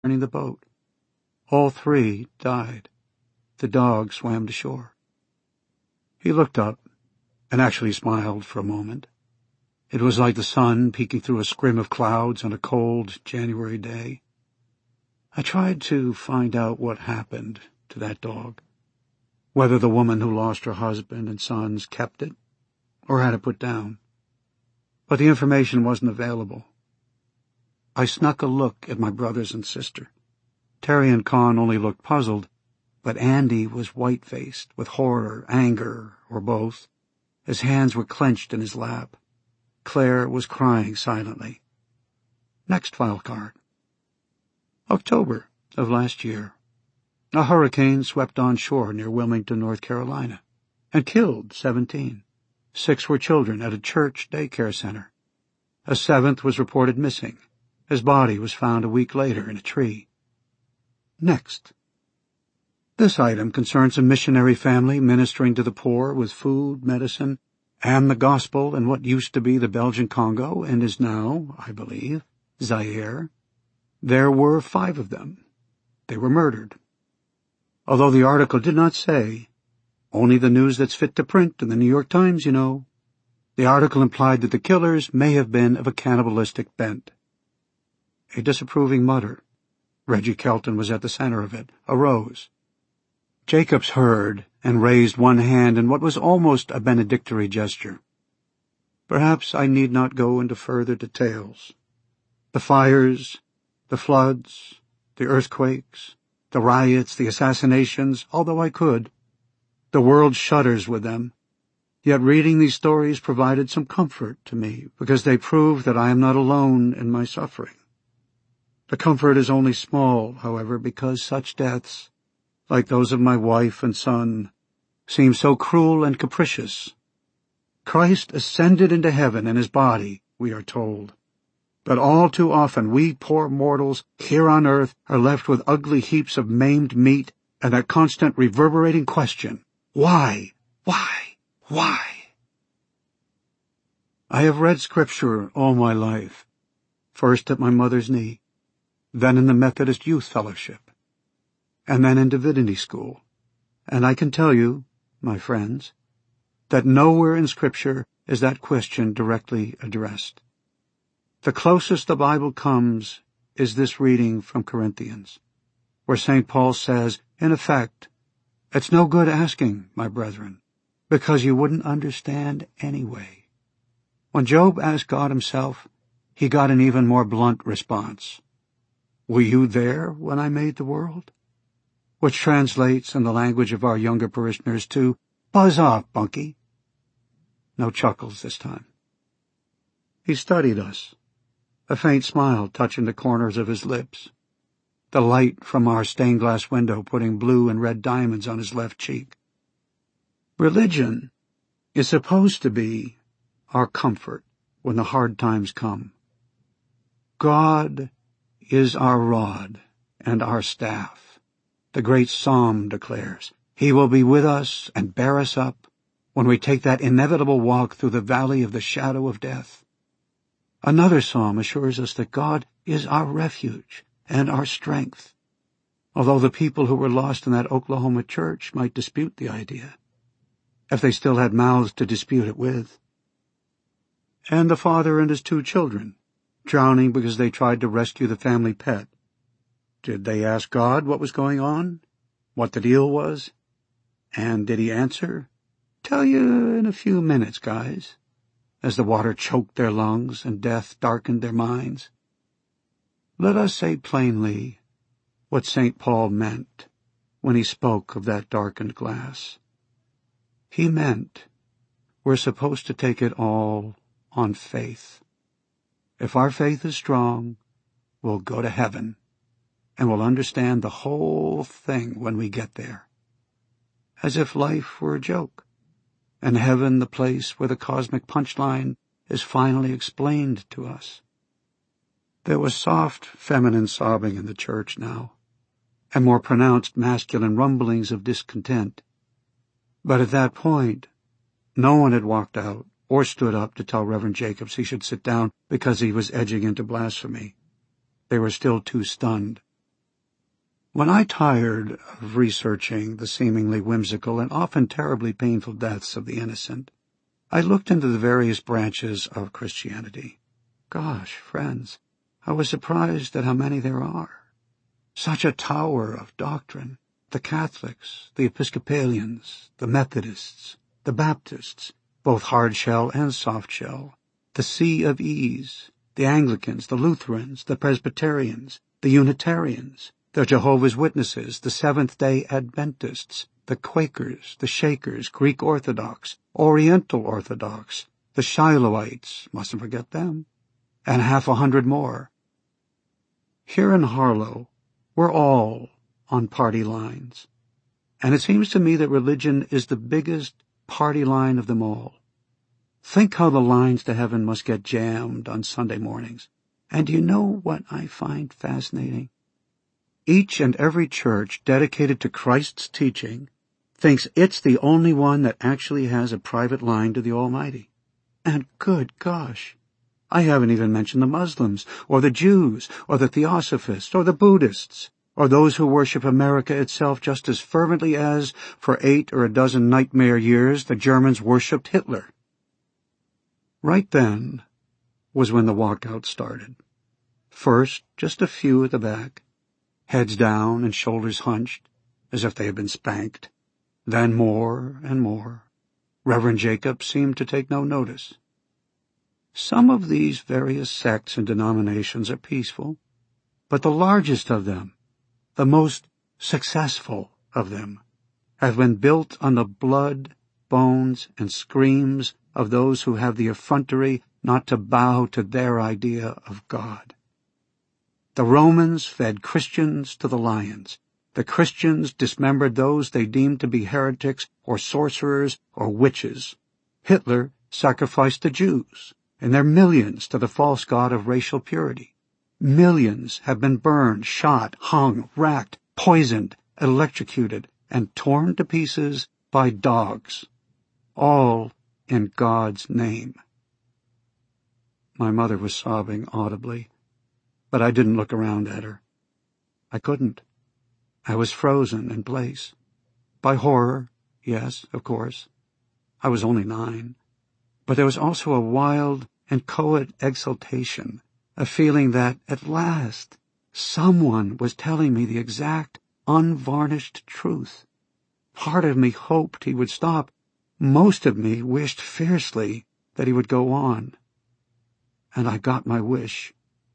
returning the boat. All 3 died. The dog swam to shore. He looked up and actually smiled for a moment. It was like the sun peeking through a scrim of clouds on a cold January day. I tried to find out what happened to that dog, whether the woman who lost her husband and sons kept it or had it put down. But the information wasn't available. I snuck a look at my brothers and sister. Terry and Con only looked puzzled, but Andy was white-faced with horror, anger, or both. His hands were clenched in his lap. Claire was crying silently. Next file card. October of last year. A hurricane swept on shore near Wilmington, North Carolina, and killed 17. 6 were children at a church daycare center. A 7th was reported missing. His body was found a week later in a tree. Next. This item concerns a missionary family ministering to the poor with food, medicine, and the gospel in what used to be the Belgian Congo and is now, I believe, Zaire. There were 5 of them. They were murdered. Although the article did not say, only the news that's fit to print in the New York Times, you know, the article implied that the killers may have been of a cannibalistic bent. A disapproving mutter, Reggie Kelton was at the center of it, arose. Jacobs heard and raised one hand in what was almost a benedictory gesture. Perhaps I need not go into further details. The fires, the floods, the earthquakes, the riots, the assassinations, although I could. The world shudders with them. Yet reading these stories provided some comfort to me, because they prove that I am not alone in my suffering. The comfort is only small, however, because such deaths, like those of my wife and son, seem so cruel and capricious. Christ ascended into heaven in his body, we are told. But all too often we poor mortals here on earth are left with ugly heaps of maimed meat and that constant reverberating question, why, why, why? I have read Scripture all my life, first at my mother's knee, then in the Methodist Youth Fellowship, and then in divinity school, and I can tell you, my friends, that nowhere in Scripture is that question directly addressed. The closest the Bible comes is this reading from Corinthians, where St. Paul says, in effect, it's no good asking, my brethren, because you wouldn't understand anyway. When Job asked God himself, he got an even more blunt response. Were you there when I made the world? Which translates in the language of our younger parishioners to, buzz off, Bunky. No chuckles this time. He studied us, a faint smile touching the corners of his lips, the light from our stained-glass window putting blue and red diamonds on his left cheek. Religion is supposed to be our comfort when the hard times come. God is our rod and our staff. The great psalm declares, He will be with us and bear us up when we take that inevitable walk through the valley of the shadow of death. Another psalm assures us that God is our refuge and our strength, although the people who were lost in that Oklahoma church might dispute the idea, if they still had mouths to dispute it with. And the father and his 2 children, drowning because they tried to rescue the family pet. Did they ask God what was going on? What the deal was? And did he answer? Tell you in a few minutes, guys, as the water choked their lungs and death darkened their minds. Let us say plainly what St. Paul meant when he spoke of that darkened glass. He meant we're supposed to take it all on faith. If our faith is strong, we'll go to heaven, and we'll understand the whole thing when we get there. As if life were a joke, and heaven the place where the cosmic punchline is finally explained to us. There was soft feminine sobbing in the church now, and more pronounced masculine rumblings of discontent. But at that point, no one had walked out or stood up to tell Reverend Jacobs he should sit down because he was edging into blasphemy. They were still too stunned When I tired of researching the seemingly whimsical and often terribly painful deaths of the innocent, I looked into the various branches of Christianity. Gosh, friends, I was surprised at how many there are. Such a tower of doctrine. The Catholics, the Episcopalians, the Methodists, the Baptists, both hard shell and soft shell, the Sea of Ease, the Anglicans, the Lutherans, the Presbyterians, the Unitarians, the Jehovah's Witnesses, the Seventh-day Adventists, the Quakers, the Shakers, Greek Orthodox, Oriental Orthodox, the Shilohites, mustn't forget them, and 100 more. Here in Harlow, we're all on party lines, and it seems to me that religion is the biggest party line of them all. Think how the lines to heaven must get jammed on Sunday mornings. And do you know what I find fascinating? Each and every church dedicated to Christ's teaching thinks it's the only one that actually has a private line to the Almighty. And good gosh, I haven't even mentioned the Muslims, or the Jews, or the Theosophists, or the Buddhists, or those who worship America itself just as fervently as, for 8 or a dozen nightmare years, the Germans worshipped Hitler. Right then was when the walkout started. First, just a few at the back, heads down and shoulders hunched, as if they had been spanked. Then more and more. Reverend Jacob seemed to take no notice. Some of these various sects and denominations are peaceful, but the largest of them, the most successful of them, have been built on the blood, bones, and screams of those who have the effrontery not to bow to their idea of God. The Romans fed Christians to the lions. The Christians dismembered those they deemed to be heretics or sorcerers or witches. Hitler sacrificed the Jews and their millions to the false god of racial purity. Millions have been burned, shot, hung, racked, poisoned, electrocuted, and torn to pieces by dogs, all in God's name. My mother was sobbing audibly, but I didn't look around at her. I couldn't. I was frozen in place. By horror, yes, of course. I was only 9. But there was also a wild, inchoate exultation, a feeling that, at last, someone was telling me the exact, unvarnished truth. Part of me hoped he would stop. Most of me wished fiercely that he would go on. And I got my wish.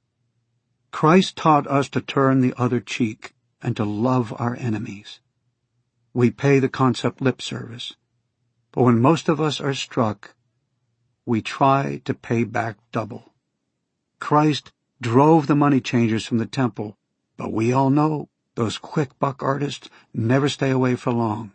Christ taught us to turn the other cheek and to love our enemies. We pay the concept lip service, but when most of us are struck, we try to pay back double. Christ drove the money changers from the temple, but we all know those quick-buck artists never stay away for long.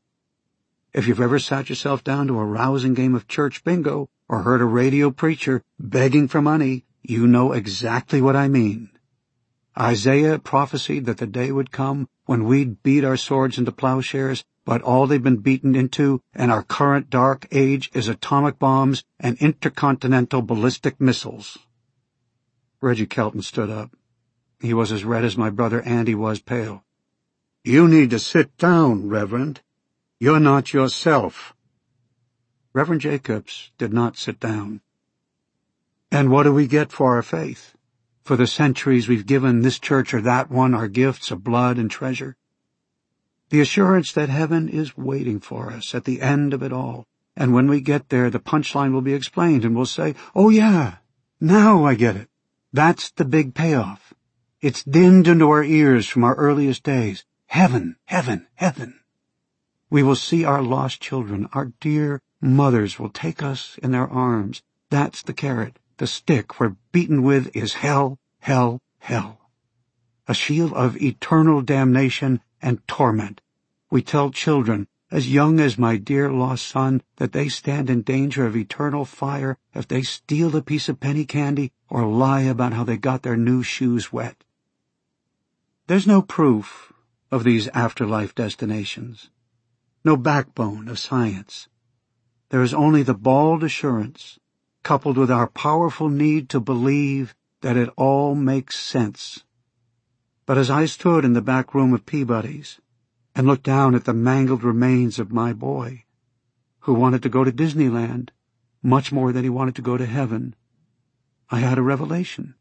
If you've ever sat yourself down to a rousing game of church bingo or heard a radio preacher begging for money, you know exactly what I mean. Isaiah prophesied that the day would come when we'd beat our swords into plowshares, but all they've been beaten into in our current dark age is atomic bombs and intercontinental ballistic missiles. Reggie Kelton stood up. He was as red as my brother Andy was pale. "You need to sit down, Reverend. You're not yourself." Reverend Jacobs did not sit down. And what do we get for our faith? For the centuries we've given this church or that one our gifts of blood and treasure? The assurance that heaven is waiting for us at the end of it all, and when we get there the punchline will be explained and we'll say, "Oh yeah, now I get it. That's the big payoff. It's dinned into our ears from our earliest days. Heaven, heaven, heaven." We will see our lost children. Our dear mothers will take us in their arms. That's the carrot. The stick we're beaten with is hell, hell, hell. A shield of eternal damnation and torment. We tell children, as young as my dear lost son, that they stand in danger of eternal fire if they steal a piece of penny candy or lie about how they got their new shoes wet. There's no proof of these afterlife destinations. No backbone of science. There is only the bald assurance, coupled with our powerful need to believe that it all makes sense. But as I stood in the back room of Peabody's and looked down at the mangled remains of my boy, who wanted to go to Disneyland much more than he wanted to go to heaven, I had a revelation.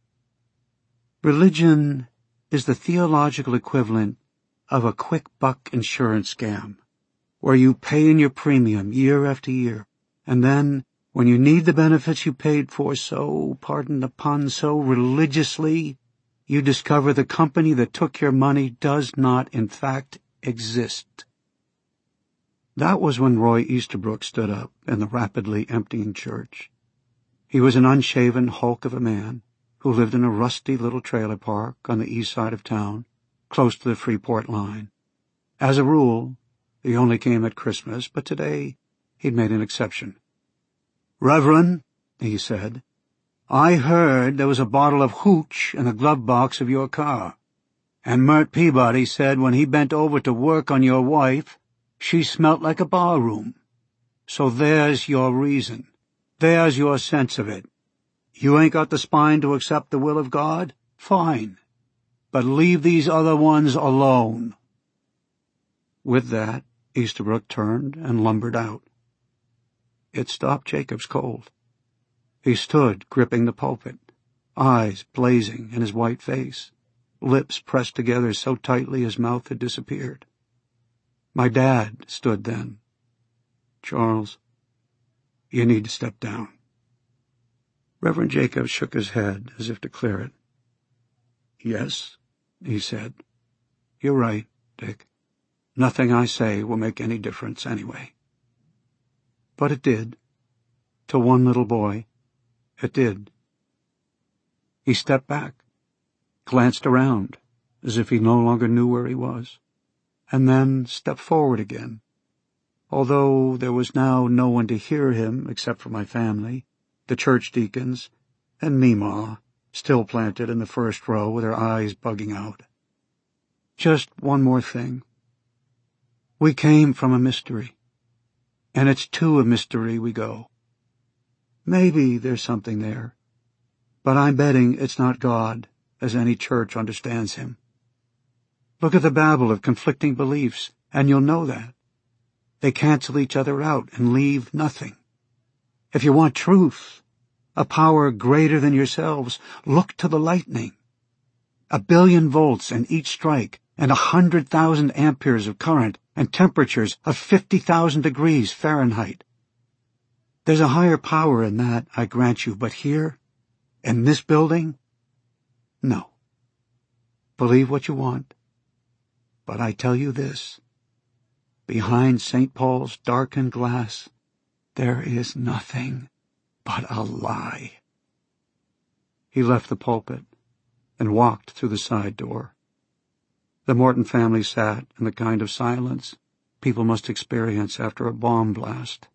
Religion is the theological equivalent of a quick-buck insurance scam, where you pay in your premium year after year, and then, when you need the benefits you paid for so, pardon the pun, so religiously, you discover the company that took your money does not, in fact, exist. That was when Roy Easterbrook stood up in the rapidly emptying church. He was an unshaven hulk of a man who lived in a rusty little trailer park on the east side of town, close to the Freeport line. As a rule, he only came at Christmas, but today he'd made an exception. "Reverend," he said, "I heard there was a bottle of hooch in the glove box of your car, and Mert Peabody said when he bent over to work on your wife, she smelt like a barroom. So there's your reason. There's your sense of it. You ain't got the spine to accept the will of God? Fine. But leave these other ones alone." With that, Easterbrook turned and lumbered out. It stopped Jacobs cold. He stood gripping the pulpit, eyes blazing in his white face, lips pressed together so tightly his mouth had disappeared. My dad stood then. "Charles, you need to step down." Reverend Jacobs shook his head as if to clear it. "Yes," he said. "You're right, Dick. Nothing I say will make any difference anyway." But it did. To one little boy, it did. He stepped back, glanced around as if he no longer knew where he was, and then stepped forward again. Although there was now no one to hear him except for my family, the church deacons, and Meemaw, still planted in the first row with her eyes bugging out. "Just one more thing. We came from a mystery, and it's to a mystery we go. Maybe there's something there, but I'm betting it's not God as any church understands him. Look at the babble of conflicting beliefs, and you'll know that. They cancel each other out and leave nothing. If you want truth, a power greater than yourselves, look to the lightning. 1 billion volts in each strike, and 100,000 amperes of current, and temperatures of 50,000 degrees Fahrenheit. There's a higher power in that, I grant you, but here, in this building, no. Believe what you want, but I tell you this, behind St. Paul's darkened glass, there is nothing but a lie." He left the pulpit and walked through the side door. The Morton family sat in the kind of silence people must experience after a bomb blast.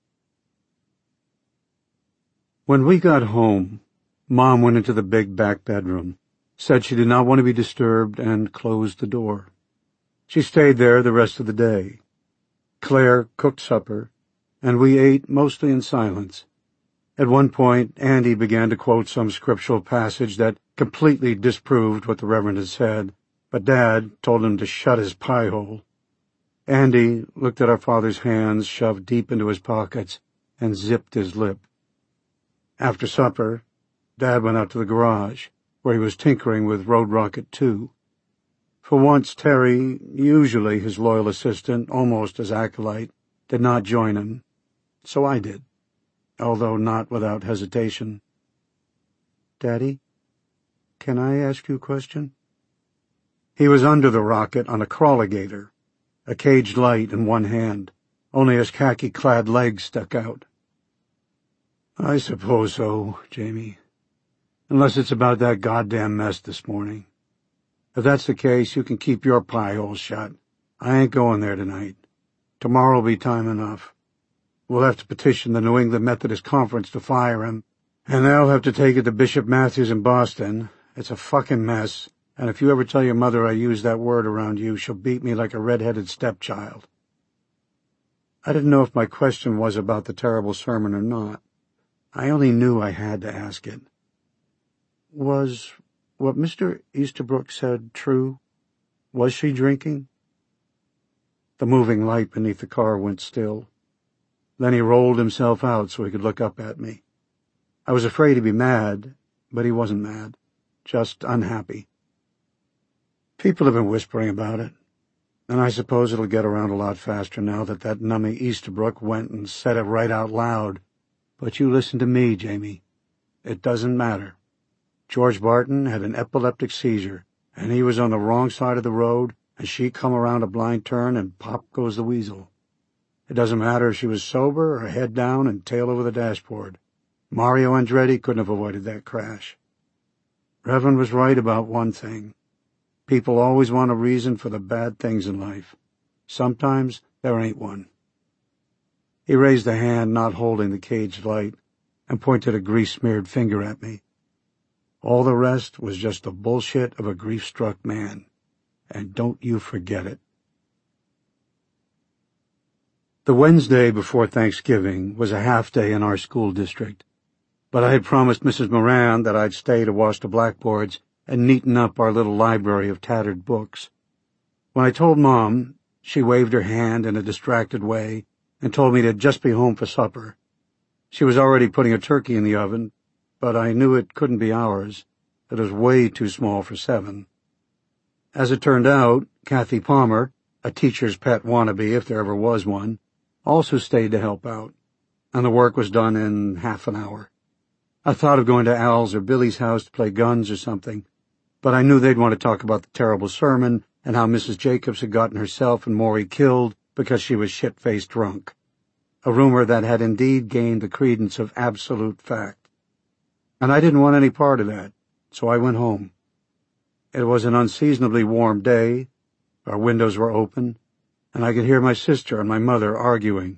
When we got home, Mom went into the big back bedroom, said she did not want to be disturbed, and closed the door. She stayed there the rest of the day. Claire cooked supper, and we ate mostly in silence. At one point, Andy began to quote some scriptural passage that completely disproved what the Reverend had said, but Dad told him to shut his pie hole. Andy looked at our father's hands shoved deep into his pockets and zipped his lip. After supper, Dad went out to the garage, where he was tinkering with Road Rocket 2. For once, Terry, usually his loyal assistant, almost his acolyte, did not join him, so I did, although not without hesitation. "Daddy, can I ask you a question?" He was under the rocket on a crawligator, a caged light in one hand, only his khaki-clad legs stuck out. "I suppose so, Jamie. Unless it's about that goddamn mess this morning. If that's the case, you can keep your pie hole shut. I ain't going there tonight. Tomorrow'll be time enough. We'll have to petition the New England Methodist Conference to fire him, and they'll have to take it to Bishop Matthews in Boston. It's a fucking mess, and if you ever tell your mother I used that word around you, she'll beat me like a red-headed stepchild." I didn't know if my question was about the terrible sermon or not. I only knew I had to ask it. Was what Mr. Easterbrook said true? Was she drinking? The moving light beneath the car went still. Then he rolled himself out so he could look up at me. I was afraid he'd be mad, but he wasn't mad, just unhappy. People have been whispering about it, and I suppose it'll get around a lot faster now that numbie Easterbrook went and said it right out loud. But you listen to me, Jamie. It doesn't matter. George Barton had an epileptic seizure, and he was on the wrong side of the road, and she come around a blind turn, and pop goes the weasel. It doesn't matter if she was sober or head down and tail over the dashboard. Mario Andretti couldn't have avoided that crash. Reverend was right about one thing. People always want a reason for the bad things in life. Sometimes there ain't one. He raised a hand not holding the caged light and pointed a grease-smeared finger at me. All the rest was just the bullshit of a grief-struck man. And don't you forget it. The Wednesday before Thanksgiving was a half-day in our school district, but I had promised Mrs. Moran that I'd stay to wash the blackboards and neaten up our little library of tattered books. When I told Mom, she waved her hand in a distracted way and told me to just be home for supper. She was already putting a turkey in the oven, but I knew it couldn't be ours. It was way too small for 7. As it turned out, Kathy Palmer, a teacher's pet wannabe if there ever was one, also stayed to help out, and the work was done in half an hour. I thought of going to Al's or Billy's house to play guns or something, but I knew they'd want to talk about the terrible sermon and how Mrs. Jacobs had gotten herself and Maury killed because she was shit-faced drunk, a rumor that had indeed gained the credence of absolute fact. And I didn't want any part of that, so I went home. It was an unseasonably warm day, our windows were open, and I could hear my sister and my mother arguing.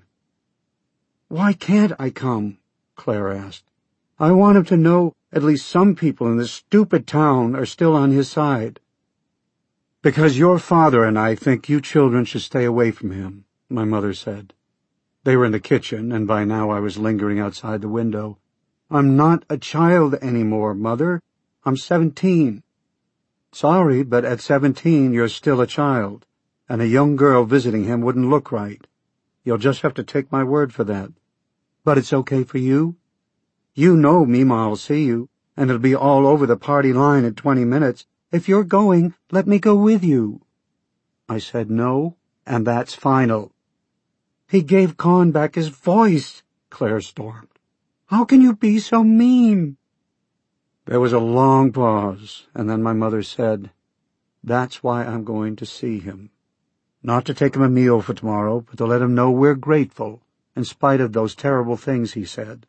"Why can't I come?" Claire asked. "I want him to know at least some people in this stupid town are still on his side." "Because your father and I think you children should stay away from him," my mother said. They were in the kitchen, and by now I was lingering outside the window. "I'm not a child anymore, Mother. I'm 17. "Sorry, but at 17 you're still a child, and a young girl visiting him wouldn't look right. You'll just have to take my word for that. But it's okay for you? You know Meemaw'll see you, and it'll be all over the party line in 20 minutes. If you're going, let me go with you." I said no, and that's final. "He gave Con back his voice," Claire stormed. "How can you be so mean?" There was a long pause, and then my mother said, "That's why I'm going to see him. Not to take him a meal for tomorrow, but to let him know we're grateful, in spite of those terrible things he said."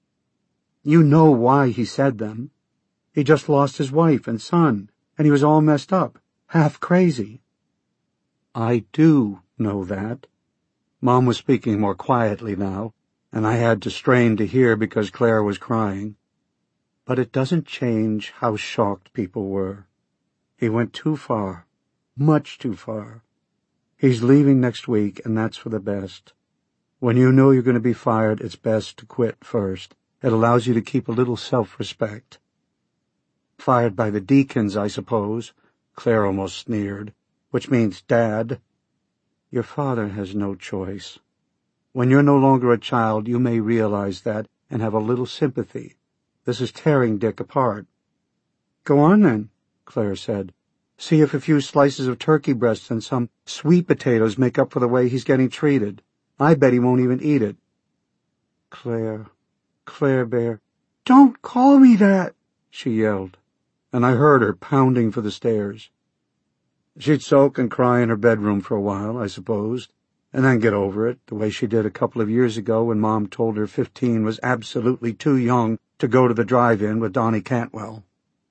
"You know why he said them. He just lost his wife and son, and he was all messed up, half crazy." "I do know that." Mom was speaking more quietly now, and I had to strain to hear because Claire was crying. "But it doesn't change how shocked people were. He went too far, much too far. He's leaving next week, and that's for the best. When you know you're going to be fired, it's best to quit first. It allows you to keep a little self-respect." "Fired by the Deacons, I suppose," Claire almost sneered, "which means Dad." "Your father has no choice. When you're no longer a child, you may realize that and have a little sympathy. This is tearing Dick apart." "Go on, then," Claire said. "See if a few slices of turkey breasts and some sweet potatoes make up for the way he's getting treated. I bet he won't even eat it." "Claire Bear." "Don't call me that," she yelled, and I heard her pounding for the stairs. She'd sulk and cry in her bedroom for a while, I supposed, and then get over it, the way she did a couple of years ago when Mom told her 15 was absolutely too young to go to the drive-in with Donnie Cantwell.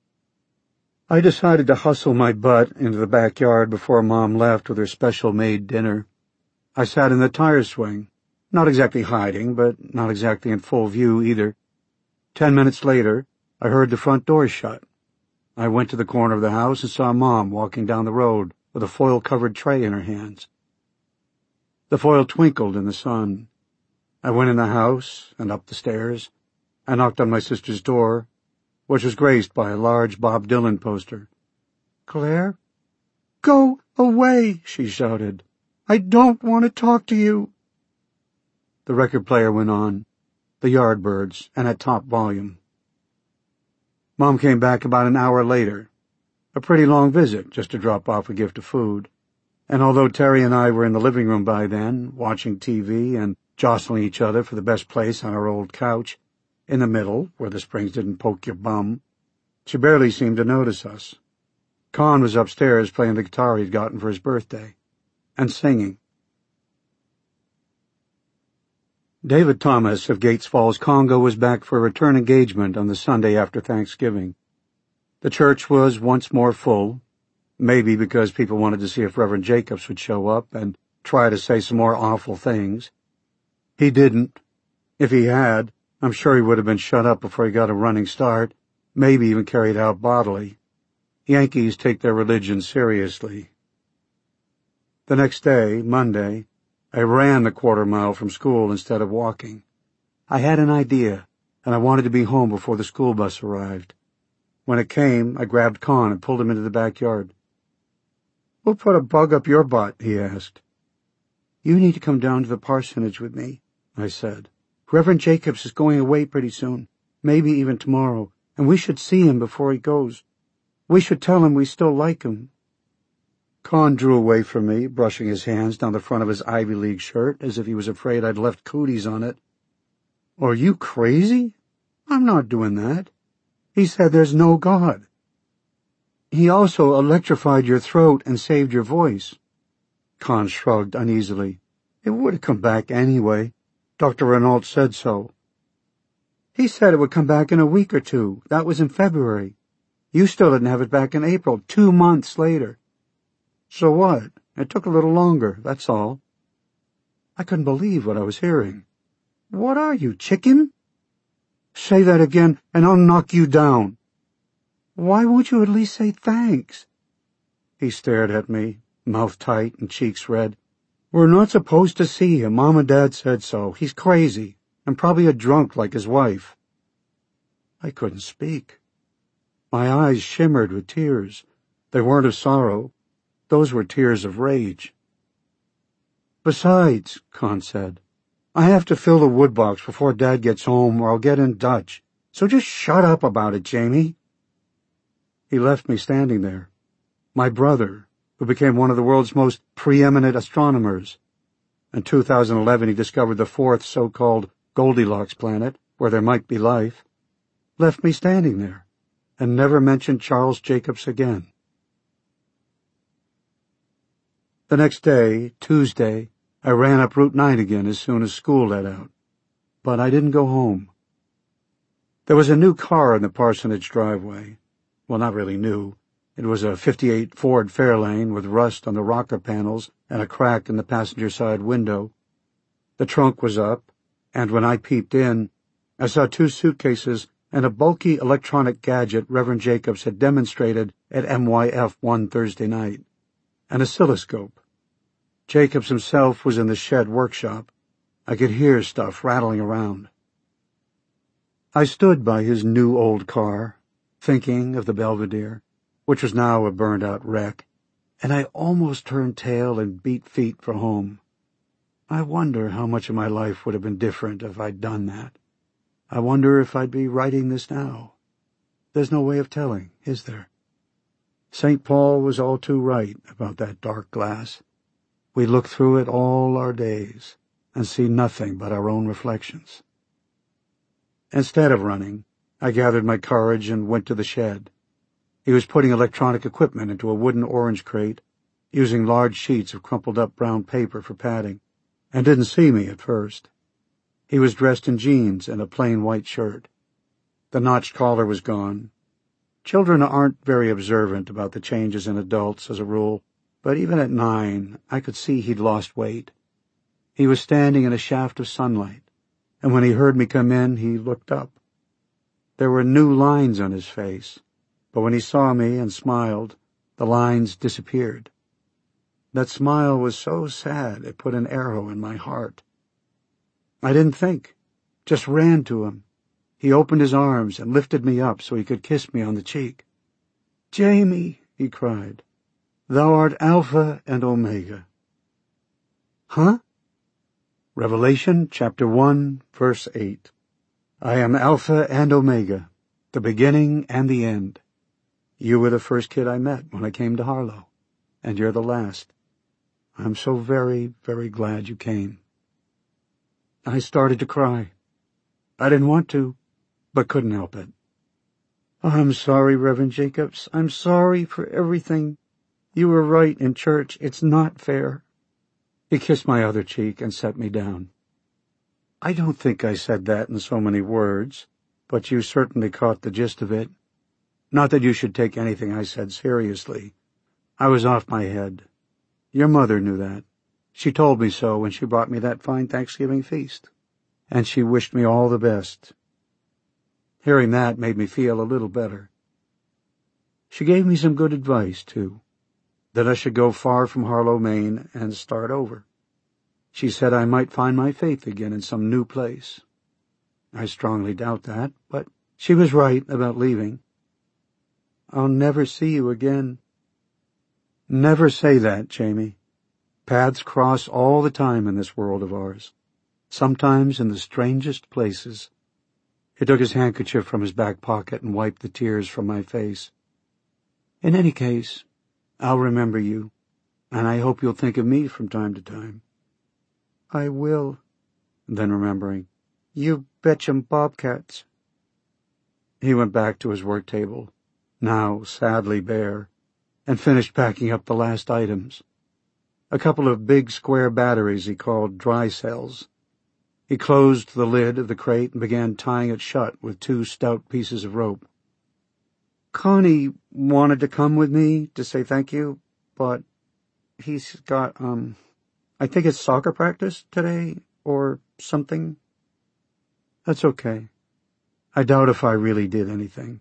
I decided to hustle my butt into the backyard before Mom left with her special-made dinner. I sat in the tire swing, not exactly hiding, but not exactly in full view either. 10 minutes later, I heard the front door shut. I went to the corner of the house and saw Mom walking down the road with a foil-covered tray in her hands. The foil twinkled in the sun. I went in the house and up the stairs. I knocked on my sister's door. which was graced by a large Bob Dylan poster. "Claire?" "Go away," she shouted. "I don't want to talk to you." The record player went on, the Yardbirds, and at top volume. Mom came back about an hour later. A pretty long visit, just to drop off a gift of food. And although Terry and I were in the living room by then, watching TV and jostling each other for the best place on our old couch, in the middle, where the springs didn't poke your bum, she barely seemed to notice us. Con was upstairs playing the guitar he'd gotten for his birthday, and singing. David Thomas of Gates Falls, Congo, was back for a return engagement on the Sunday after Thanksgiving. The church was once more full, maybe because people wanted to see if Reverend Jacobs would show up and try to say some more awful things. He didn't. If he had, I'm sure he would have been shut up before he got a running start, maybe even carried out bodily. Yankees take their religion seriously. The next day, Monday, I ran the quarter-mile from school instead of walking. I had an idea, and I wanted to be home before the school bus arrived. When it came, I grabbed Con and pulled him into the backyard. "Who put a bug up your butt?" he asked. "You need to come down to the parsonage with me," I said. "Reverend Jacobs is going away pretty soon, maybe even tomorrow, and we should see him before he goes. We should tell him we still like him." Con drew away from me, brushing his hands down the front of his Ivy League shirt as if he was afraid I'd left cooties on it. "Are you crazy? I'm not doing that. He said there's no God. He also electrified your throat and saved your voice." Con shrugged uneasily. "It would have come back anyway. Dr. Renault said so." "He said it would come back in a week or two. That was in February. You still didn't have it back in April, 2 months later." "So what? It took a little longer, that's all." I couldn't believe what I was hearing. "What are you, chicken?" "Say that again, and I'll knock you down." "Why won't you at least say thanks?" He stared at me, mouth tight and cheeks red. "We're not supposed to see him. Mom and Dad said so. He's crazy, and probably a drunk like his wife." I couldn't speak. My eyes shimmered with tears. They weren't of sorrow. Those were tears of rage. "Besides," Con said, "I have to fill the wood box before Dad gets home or I'll get in Dutch. So just shut up about it, Jamie." He left me standing there. My brother, who became one of the world's most preeminent astronomers. In 2011 he discovered the 4th so-called Goldilocks planet, where there might be life, left me standing there, and never mentioned Charles Jacobs again. The next day, Tuesday, I ran up Route 9 again as soon as school let out. But I didn't go home. There was a new car in the parsonage driveway. Well, not really new. It was a '58 Ford Fairlane with rust on the rocker panels and a crack in the passenger side window. The trunk was up, and when I peeped in, I saw 2 suitcases and a bulky electronic gadget Reverend Jacobs had demonstrated at MYF one Thursday night. An oscilloscope. Jacobs himself was in the shed workshop. I could hear stuff rattling around. I stood by his new old car, thinking of the Belvedere, which was now a burned-out wreck, and I almost turned tail and beat feet for home. I wonder how much of my life would have been different if I'd done that. I wonder if I'd be writing this now. There's no way of telling, is there? St. Paul was all too right about that dark glass. We look through it all our days and see nothing but our own reflections. Instead of running, I gathered my courage and went to the shed. He was putting electronic equipment into a wooden orange crate, using large sheets of crumpled-up brown paper for padding, and didn't see me at first. He was dressed in jeans and a plain white shirt. The notched collar was gone. Children aren't very observant about the changes in adults as a rule, but even at 9, I could see he'd lost weight. He was standing in a shaft of sunlight, and when he heard me come in, he looked up. There were new lines on his face, but when he saw me and smiled, the lines disappeared. That smile was so sad it put an arrow in my heart. I didn't think, just ran to him. He opened his arms and lifted me up so he could kiss me on the cheek. "Jamie," he cried, "thou art Alpha and Omega." Huh? Revelation chapter 1, verse 8. I am Alpha and Omega, the beginning and the end. You were the first kid I met when I came to Harlow, and you're the last. I'm so very, very glad you came. I started to cry. I didn't want to, but couldn't help it. I'm sorry, Reverend Jacobs. I'm sorry for everything. You were right in church. It's not fair. He kissed my other cheek and set me down. I don't think I said that in so many words, but you certainly caught the gist of it. Not that you should take anything I said seriously. I was off my head. Your mother knew that. She told me so when she brought me that fine Thanksgiving feast. And she wished me all the best. Hearing that made me feel a little better. She gave me some good advice, too, that I should go far from Harlow, Maine, and start over. She said I might find my faith again in some new place. I strongly doubt that, but she was right about leaving. I'll never see you again. Never say that, Jamie. Paths cross all the time in this world of ours, sometimes in the strangest places. He took his handkerchief from his back pocket and wiped the tears from my face. In any case, I'll remember you, and I hope you'll think of me from time to time. I will. Then remembering, you betchem bobcats. He went back to his work table, now sadly bare, and finished packing up the last items. A couple of big square batteries he called dry cells. He closed the lid of the crate and began tying it shut with 2 stout pieces of rope. Connie wanted to come with me to say thank you, but he's got, I think it's soccer practice today, or something. That's okay. I doubt if I really did anything.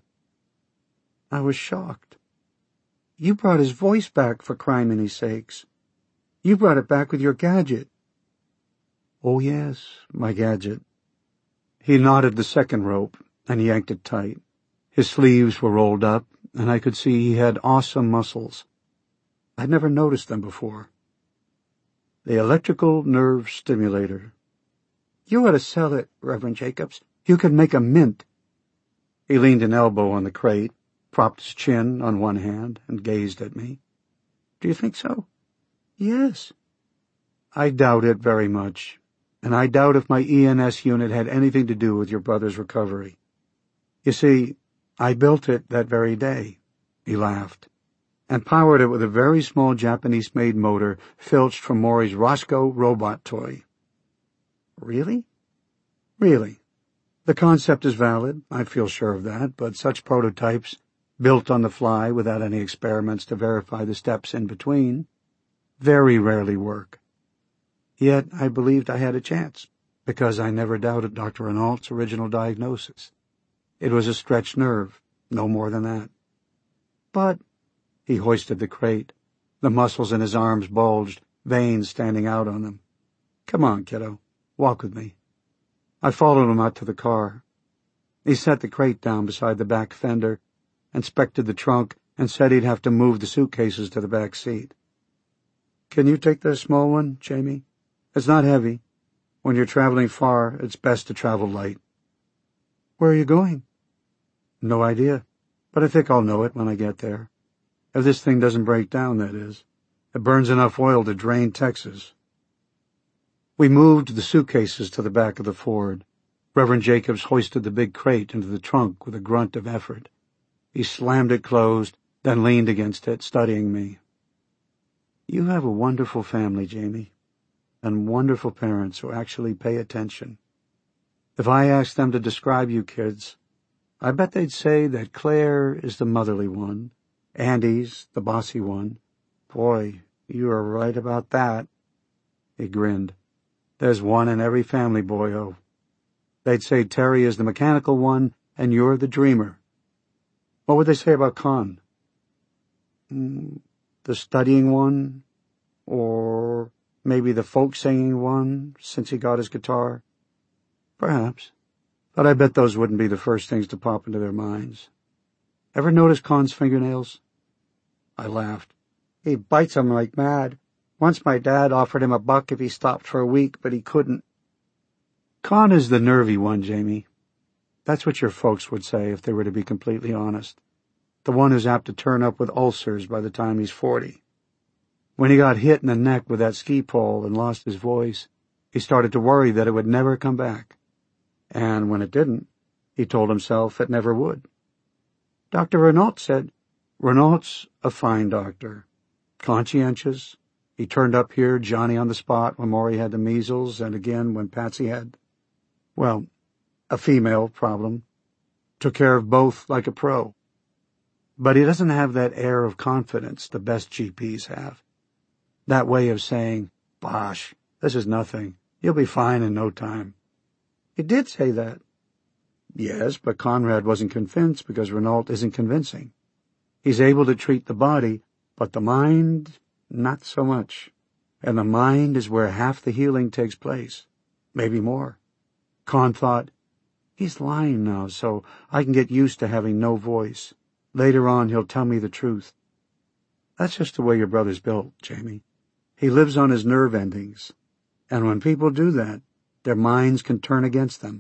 I was shocked. You brought his voice back, for criminy sakes. You brought it back with your gadget. Oh, yes, my gadget. He knotted the second rope and yanked it tight. His sleeves were rolled up, and I could see he had awesome muscles. I'd never noticed them before. The electrical nerve stimulator. You ought to sell it, Reverend Jacobs. You could make a mint. He leaned an elbow on the crate, propped his chin on one hand, and gazed at me. Do you think so? Yes. I doubt it very much, and I doubt if my ENS unit had anything to do with your brother's recovery. You see, I built it that very day. He laughed, and powered it with a very small Japanese-made motor filched from Maury's Roscoe robot toy. Really? Really. The concept is valid, I feel sure of that, but such prototypes, built on the fly without any experiments to verify the steps in between, very rarely work. Yet I believed I had a chance, because I never doubted Dr. Renault's original diagnosis. It was a stretched nerve, no more than that. But he hoisted the crate. The muscles in his arms bulged, veins standing out on them. Come on, kiddo. Walk with me. I followed him out to the car. He set the crate down beside the back fender, inspected the trunk, and said he'd have to move the suitcases to the back seat. Can you take the small one, Jamie? It's not heavy. When you're traveling far, it's best to travel light. Where are you going? No idea, but I think I'll know it when I get there. If this thing doesn't break down, that is. It burns enough oil to drain Texas. We moved the suitcases to the back of the Ford. Reverend Jacobs hoisted the big crate into the trunk with a grunt of effort. He slammed it closed, then leaned against it, studying me. You have a wonderful family, Jamie, and wonderful parents who actually pay attention. If I asked them to describe you kids, I bet they'd say that Claire is the motherly one, Andy's the bossy one. Boy, you are right about that. He grinned. There's one in every family, boyo. They'd say Terry is the mechanical one, and you're the dreamer. What would they say about Con? The studying one? Or maybe the folk-singing one, since he got his guitar? Perhaps. But I bet those wouldn't be the first things to pop into their minds. Ever notice Con's fingernails? I laughed. He bites 'em like mad. Once my dad offered him $1 if he stopped for a week, but he couldn't. Con is the nervy one, Jamie. That's what your folks would say if they were to be completely honest. The one who's apt to turn up with ulcers by the time he's 40. When he got hit in the neck with that ski pole and lost his voice, he started to worry that it would never come back. And when it didn't, he told himself it never would. Dr. Renault said, Renault's a fine doctor. Conscientious. He turned up here Johnny on the spot when Maury had the measles and again when Patsy had, well, a female problem. Took care of both like a pro. But he doesn't have that air of confidence the best GPs have. That way of saying, bosh, this is nothing. You'll be fine in no time. He did say that. Yes, but Conrad wasn't convinced because Renault isn't convincing. He's able to treat the body, but the mind, not so much. And the mind is where half the healing takes place. Maybe more. Con thought, he's lying now, so I can get used to having no voice. Later on, he'll tell me the truth. That's just the way your brother's built, Jamie. He lives on his nerve endings. And when people do that, their minds can turn against them.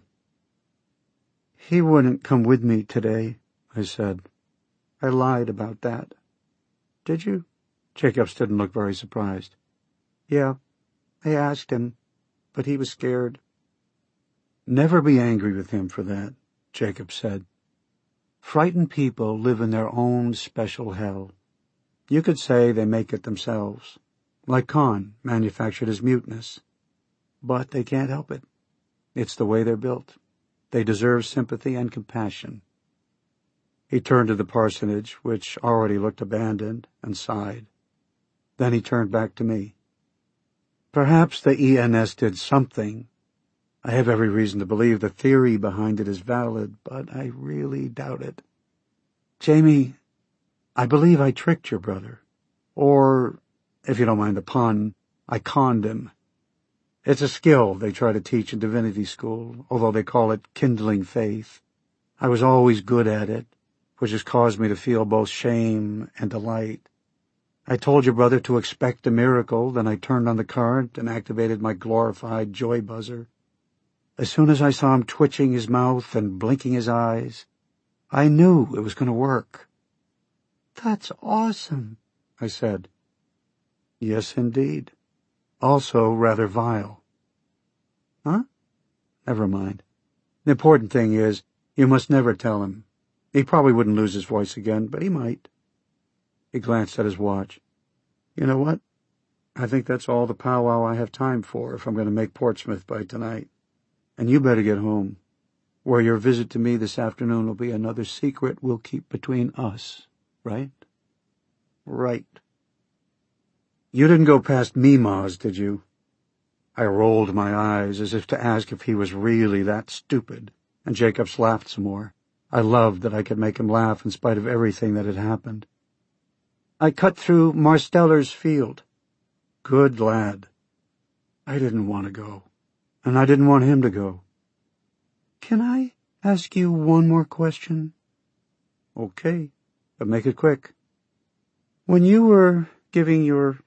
He wouldn't come with me today, I said. I lied about that. Did you? Jacobs didn't look very surprised. Yeah, I asked him, but he was scared. Never be angry with him for that, Jacobs said. Frightened people live in their own special hell. You could say they make it themselves, like Con manufactured his muteness. But they can't help it. It's the way they're built. They deserve sympathy and compassion. He turned to the parsonage, which already looked abandoned, and sighed. Then he turned back to me. Perhaps the ENS did something. I have every reason to believe the theory behind it is valid, but I really doubt it. Jamie, I believe I tricked your brother. Or, if you don't mind the pun, I conned him. It's a skill they try to teach in divinity school, although they call it kindling faith. I was always good at it, which has caused me to feel both shame and delight. I told your brother to expect a miracle, then I turned on the current and activated my glorified joy buzzer. As soon as I saw him twitching his mouth and blinking his eyes, I knew it was going to work. That's awesome, I said. Yes, indeed. Also rather vile. Huh? Never mind. The important thing is, you must never tell him. He probably wouldn't lose his voice again, but he might. He glanced at his watch. You know what? I think that's all the powwow I have time for if I'm going to make Portsmouth by tonight. And you better get home, where your visit to me this afternoon will be another secret we'll keep between us, right? Right. You didn't go past Mima's, did you? I rolled my eyes as if to ask if he was really that stupid, and Jacobs laughed some more. I loved that I could make him laugh in spite of everything that had happened. I cut through Marsteller's field. Good lad. I didn't want to go, and I didn't want him to go. Can I ask you one more question? Okay, but make it quick. When you were giving your,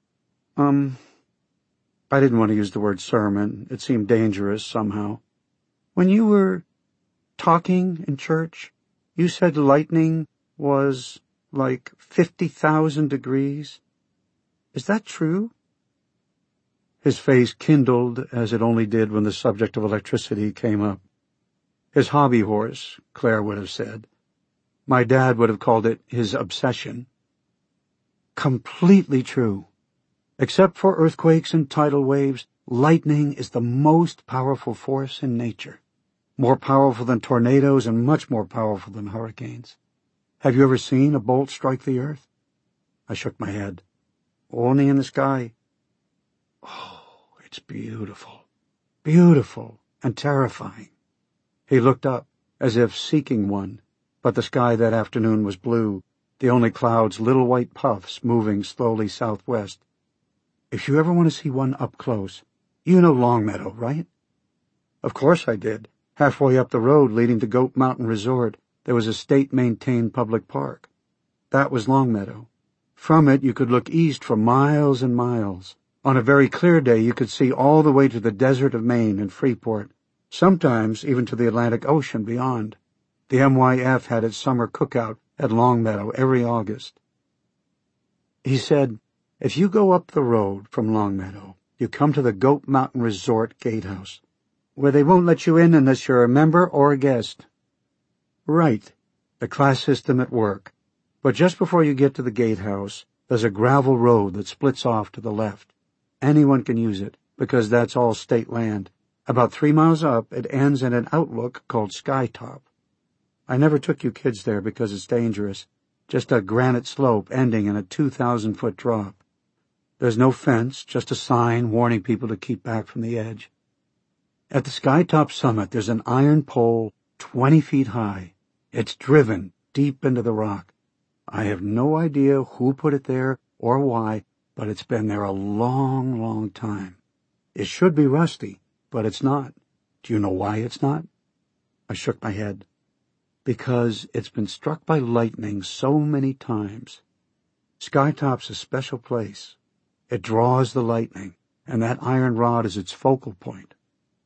I didn't want to use the word sermon. It seemed dangerous somehow. When you were talking in church, you said lightning was like 50,000 degrees. Is that true? His face kindled as it only did when the subject of electricity came up. His hobby horse, Claire would have said. My dad would have called it his obsession. Completely true. Except for earthquakes and tidal waves, lightning is the most powerful force in nature. More powerful than tornadoes and much more powerful than hurricanes. Have you ever seen a bolt strike the earth? I shook my head. Only in the sky. Oh, it's beautiful. Beautiful and terrifying. He looked up, as if seeking one, but the sky that afternoon was blue, the only clouds little white puffs moving slowly southwest. If you ever want to see one up close, you know Longmeadow, right? Of course I did. Halfway up the road leading to Goat Mountain Resort, there was a state-maintained public park. That was Longmeadow. From it you could look east for miles and miles. On a very clear day you could see all the way to the desert of Maine and Freeport, sometimes even to the Atlantic Ocean beyond. The MYF had its summer cookout at Longmeadow every August. He said, if you go up the road from Longmeadow, you come to the Goat Mountain Resort gatehouse, where they won't let you in unless you're a member or a guest. Right, the class system at work. But just before you get to the gatehouse, there's a gravel road that splits off to the left. Anyone can use it, because that's all state land. About 3 miles up, it ends in an outlook called Skytop. I never took you kids there because it's dangerous. Just a granite slope ending in a 2,000-foot drop. There's no fence, just a sign warning people to keep back from the edge. At the Skytop summit, there's an iron pole 20 feet high. It's driven deep into the rock. I have no idea who put it there or why, but it's been there a long, long time. It should be rusty, but it's not. Do you know why it's not? I shook my head. Because it's been struck by lightning so many times. Skytop's a special place. It draws the lightning, and that iron rod is its focal point.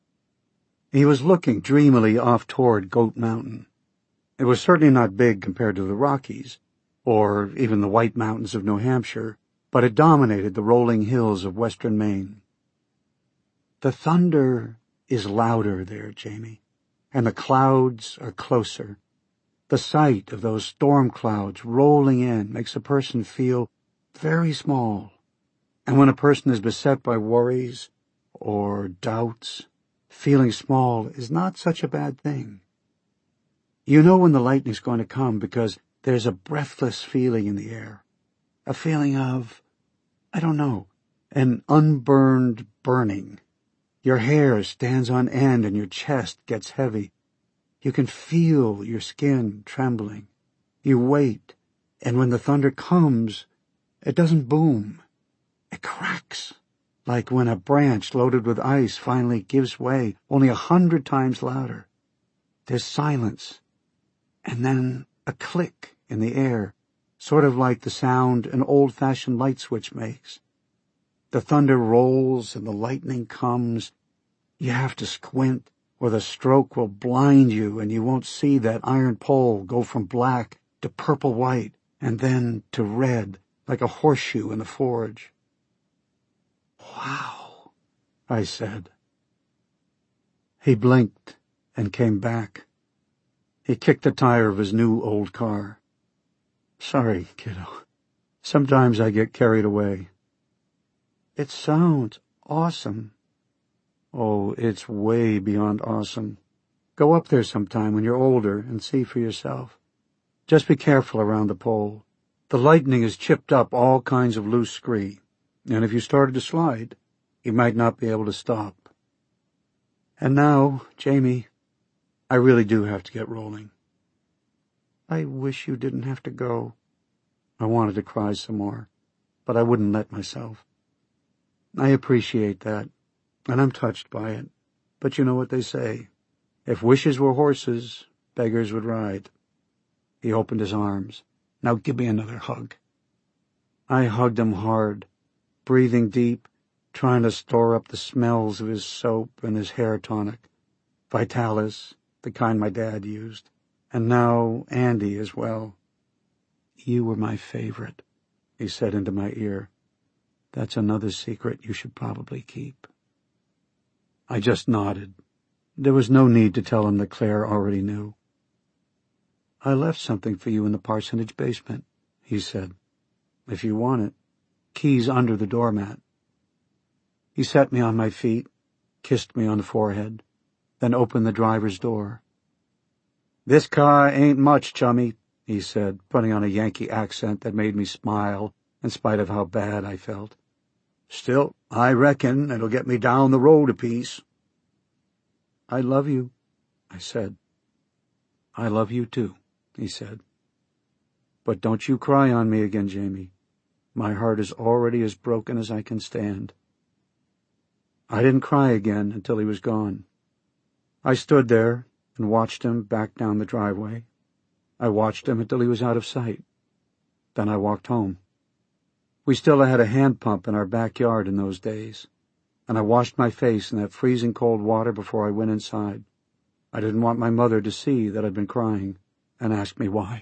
He was looking dreamily off toward Goat Mountain. It was certainly not big compared to the Rockies, or even the White Mountains of New Hampshire, but it dominated the rolling hills of western Maine. The thunder is louder there, Jamie, and the clouds are closer. The sight of those storm clouds rolling in makes a person feel very small. And when a person is beset by worries or doubts, feeling small is not such a bad thing. You know when the lightning's going to come because there's a breathless feeling in the air. A feeling of, I don't know, an unburned burning. Your hair stands on end and your chest gets heavy. You can feel your skin trembling. You wait, and when the thunder comes, it doesn't boom. It cracks, like when a branch loaded with ice finally gives way, only 100 times louder. There's silence, and then a click in the air, sort of like the sound an old-fashioned light switch makes. The thunder rolls and the lightning comes. You have to squint, or the stroke will blind you and you won't see that iron pole go from black to purple-white and then to red, like a horseshoe in the forge. Wow, I said. He blinked and came back. He kicked the tire of his new old car. Sorry, kiddo. Sometimes I get carried away. It sounds awesome. Oh, it's way beyond awesome. Go up there sometime when you're older and see for yourself. Just be careful around the pole. The lightning has chipped up all kinds of loose scree, and if you started to slide, you might not be able to stop. And now, Jamie, I really do have to get rolling. I wish you didn't have to go. I wanted to cry some more, but I wouldn't let myself. I appreciate that. And I'm touched by it. But you know what they say. If wishes were horses, beggars would ride. He opened his arms. Now give me another hug. I hugged him hard, breathing deep, trying to store up the smells of his soap and his hair tonic. Vitalis, the kind my dad used. And now Andy as well. You were my favorite, he said into my ear. That's another secret you should probably keep. I just nodded. There was no need to tell him that Claire already knew. I left something for you in the parsonage basement, he said. If you want it. Keys under the doormat. He set me on my feet, kissed me on the forehead, then opened the driver's door. This car ain't much, chummy, he said, putting on a Yankee accent that made me smile in spite of how bad I felt. Still, I reckon it'll get me down the road a piece. I love you, I said. I love you too, he said. But don't you cry on me again, Jamie. My heart is already as broken as I can stand. I didn't cry again until he was gone. I stood there and watched him back down the driveway. I watched him until he was out of sight. Then I walked home. We still had a hand pump in our backyard in those days, and I washed my face in that freezing cold water before I went inside. I didn't want my mother to see that I'd been crying and ask me why.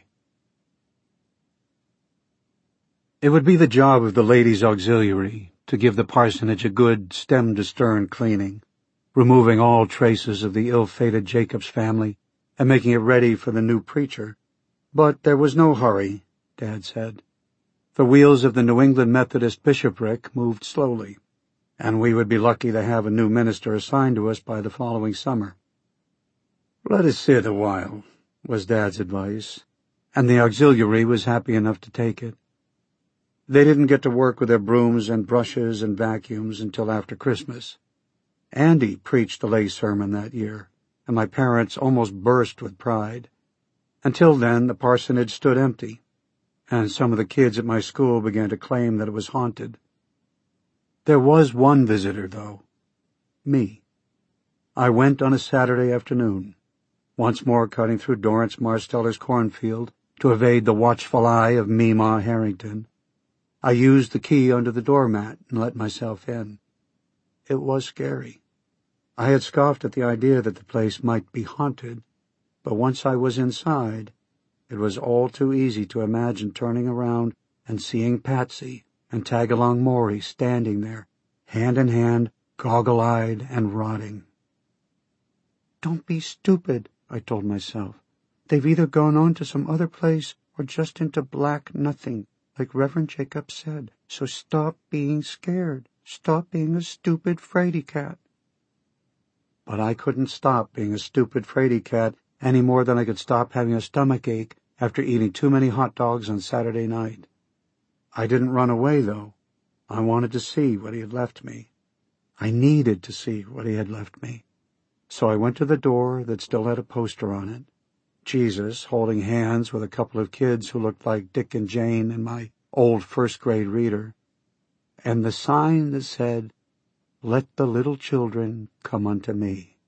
It would be the job of the ladies' auxiliary to give the parsonage a good stem-to-stern cleaning, removing all traces of the ill-fated Jacobs family and making it ready for the new preacher. But there was no hurry, Dad said. The wheels of the New England Methodist bishopric moved slowly, and we would be lucky to have a new minister assigned to us by the following summer. "Let us sit a while," was Dad's advice, and the auxiliary was happy enough to take it. They didn't get to work with their brooms and brushes and vacuums until after Christmas. Andy preached the lay sermon that year, and my parents almost burst with pride. Until then, the parsonage stood empty, and some of the kids at my school began to claim that it was haunted. There was one visitor, though. Me. I went on a Saturday afternoon, once more cutting through Dorrance Marsteller's cornfield to evade the watchful eye of Meemaw Harrington. I used the key under the doormat and let myself in. It was scary. I had scoffed at the idea that the place might be haunted, but once I was inside, it was all too easy to imagine turning around and seeing Patsy and Tag-along Maury standing there, hand in hand, goggle-eyed and rotting. "Don't be stupid," I told myself. "They've either gone on to some other place or just into black nothing, like Reverend Jacobs said. So stop being scared. Stop being a stupid fraidy-cat." But I couldn't stop being a stupid fraidy-cat any more than I could stop having a stomachache after eating too many hot dogs on Saturday night. I didn't run away, though. I wanted to see what he had left me. I needed to see what he had left me. So I went to the door that still had a poster on it, Jesus holding hands with a couple of kids who looked like Dick and Jane and my old first-grade reader, and the sign that said, "Let the little children come unto me."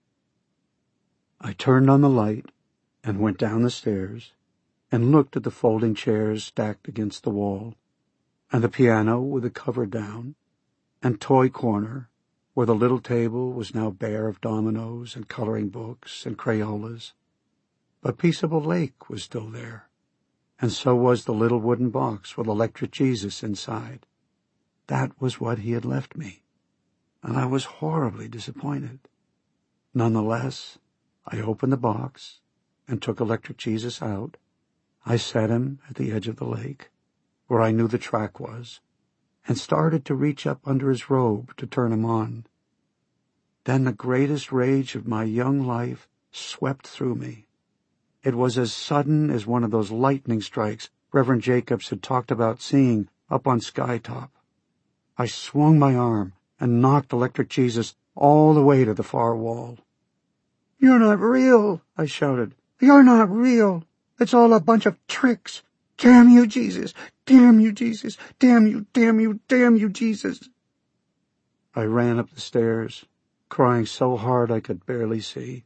I turned on the light and went down the stairs and looked at the folding chairs stacked against the wall, and the piano with the cover down, and Toy Corner, where the little table was now bare of dominoes and coloring books and Crayolas. But Peaceable Lake was still there, and so was the little wooden box with Electric Jesus inside. That was what he had left me, and I was horribly disappointed. Nonetheless, I opened the box and took Electric Jesus out. I set him at the edge of the lake, where I knew the track was, and started to reach up under his robe to turn him on. Then the greatest rage of my young life swept through me. It was as sudden as one of those lightning strikes Reverend Jacobs had talked about seeing up on Skytop. I swung my arm and knocked Electric Jesus all the way to the far wall. "You're not real," I shouted. "You're not real. It's all a bunch of tricks. Damn you, Jesus! Damn you, Jesus! Damn you, damn you, damn you, Jesus!" I ran up the stairs, crying so hard I could barely see.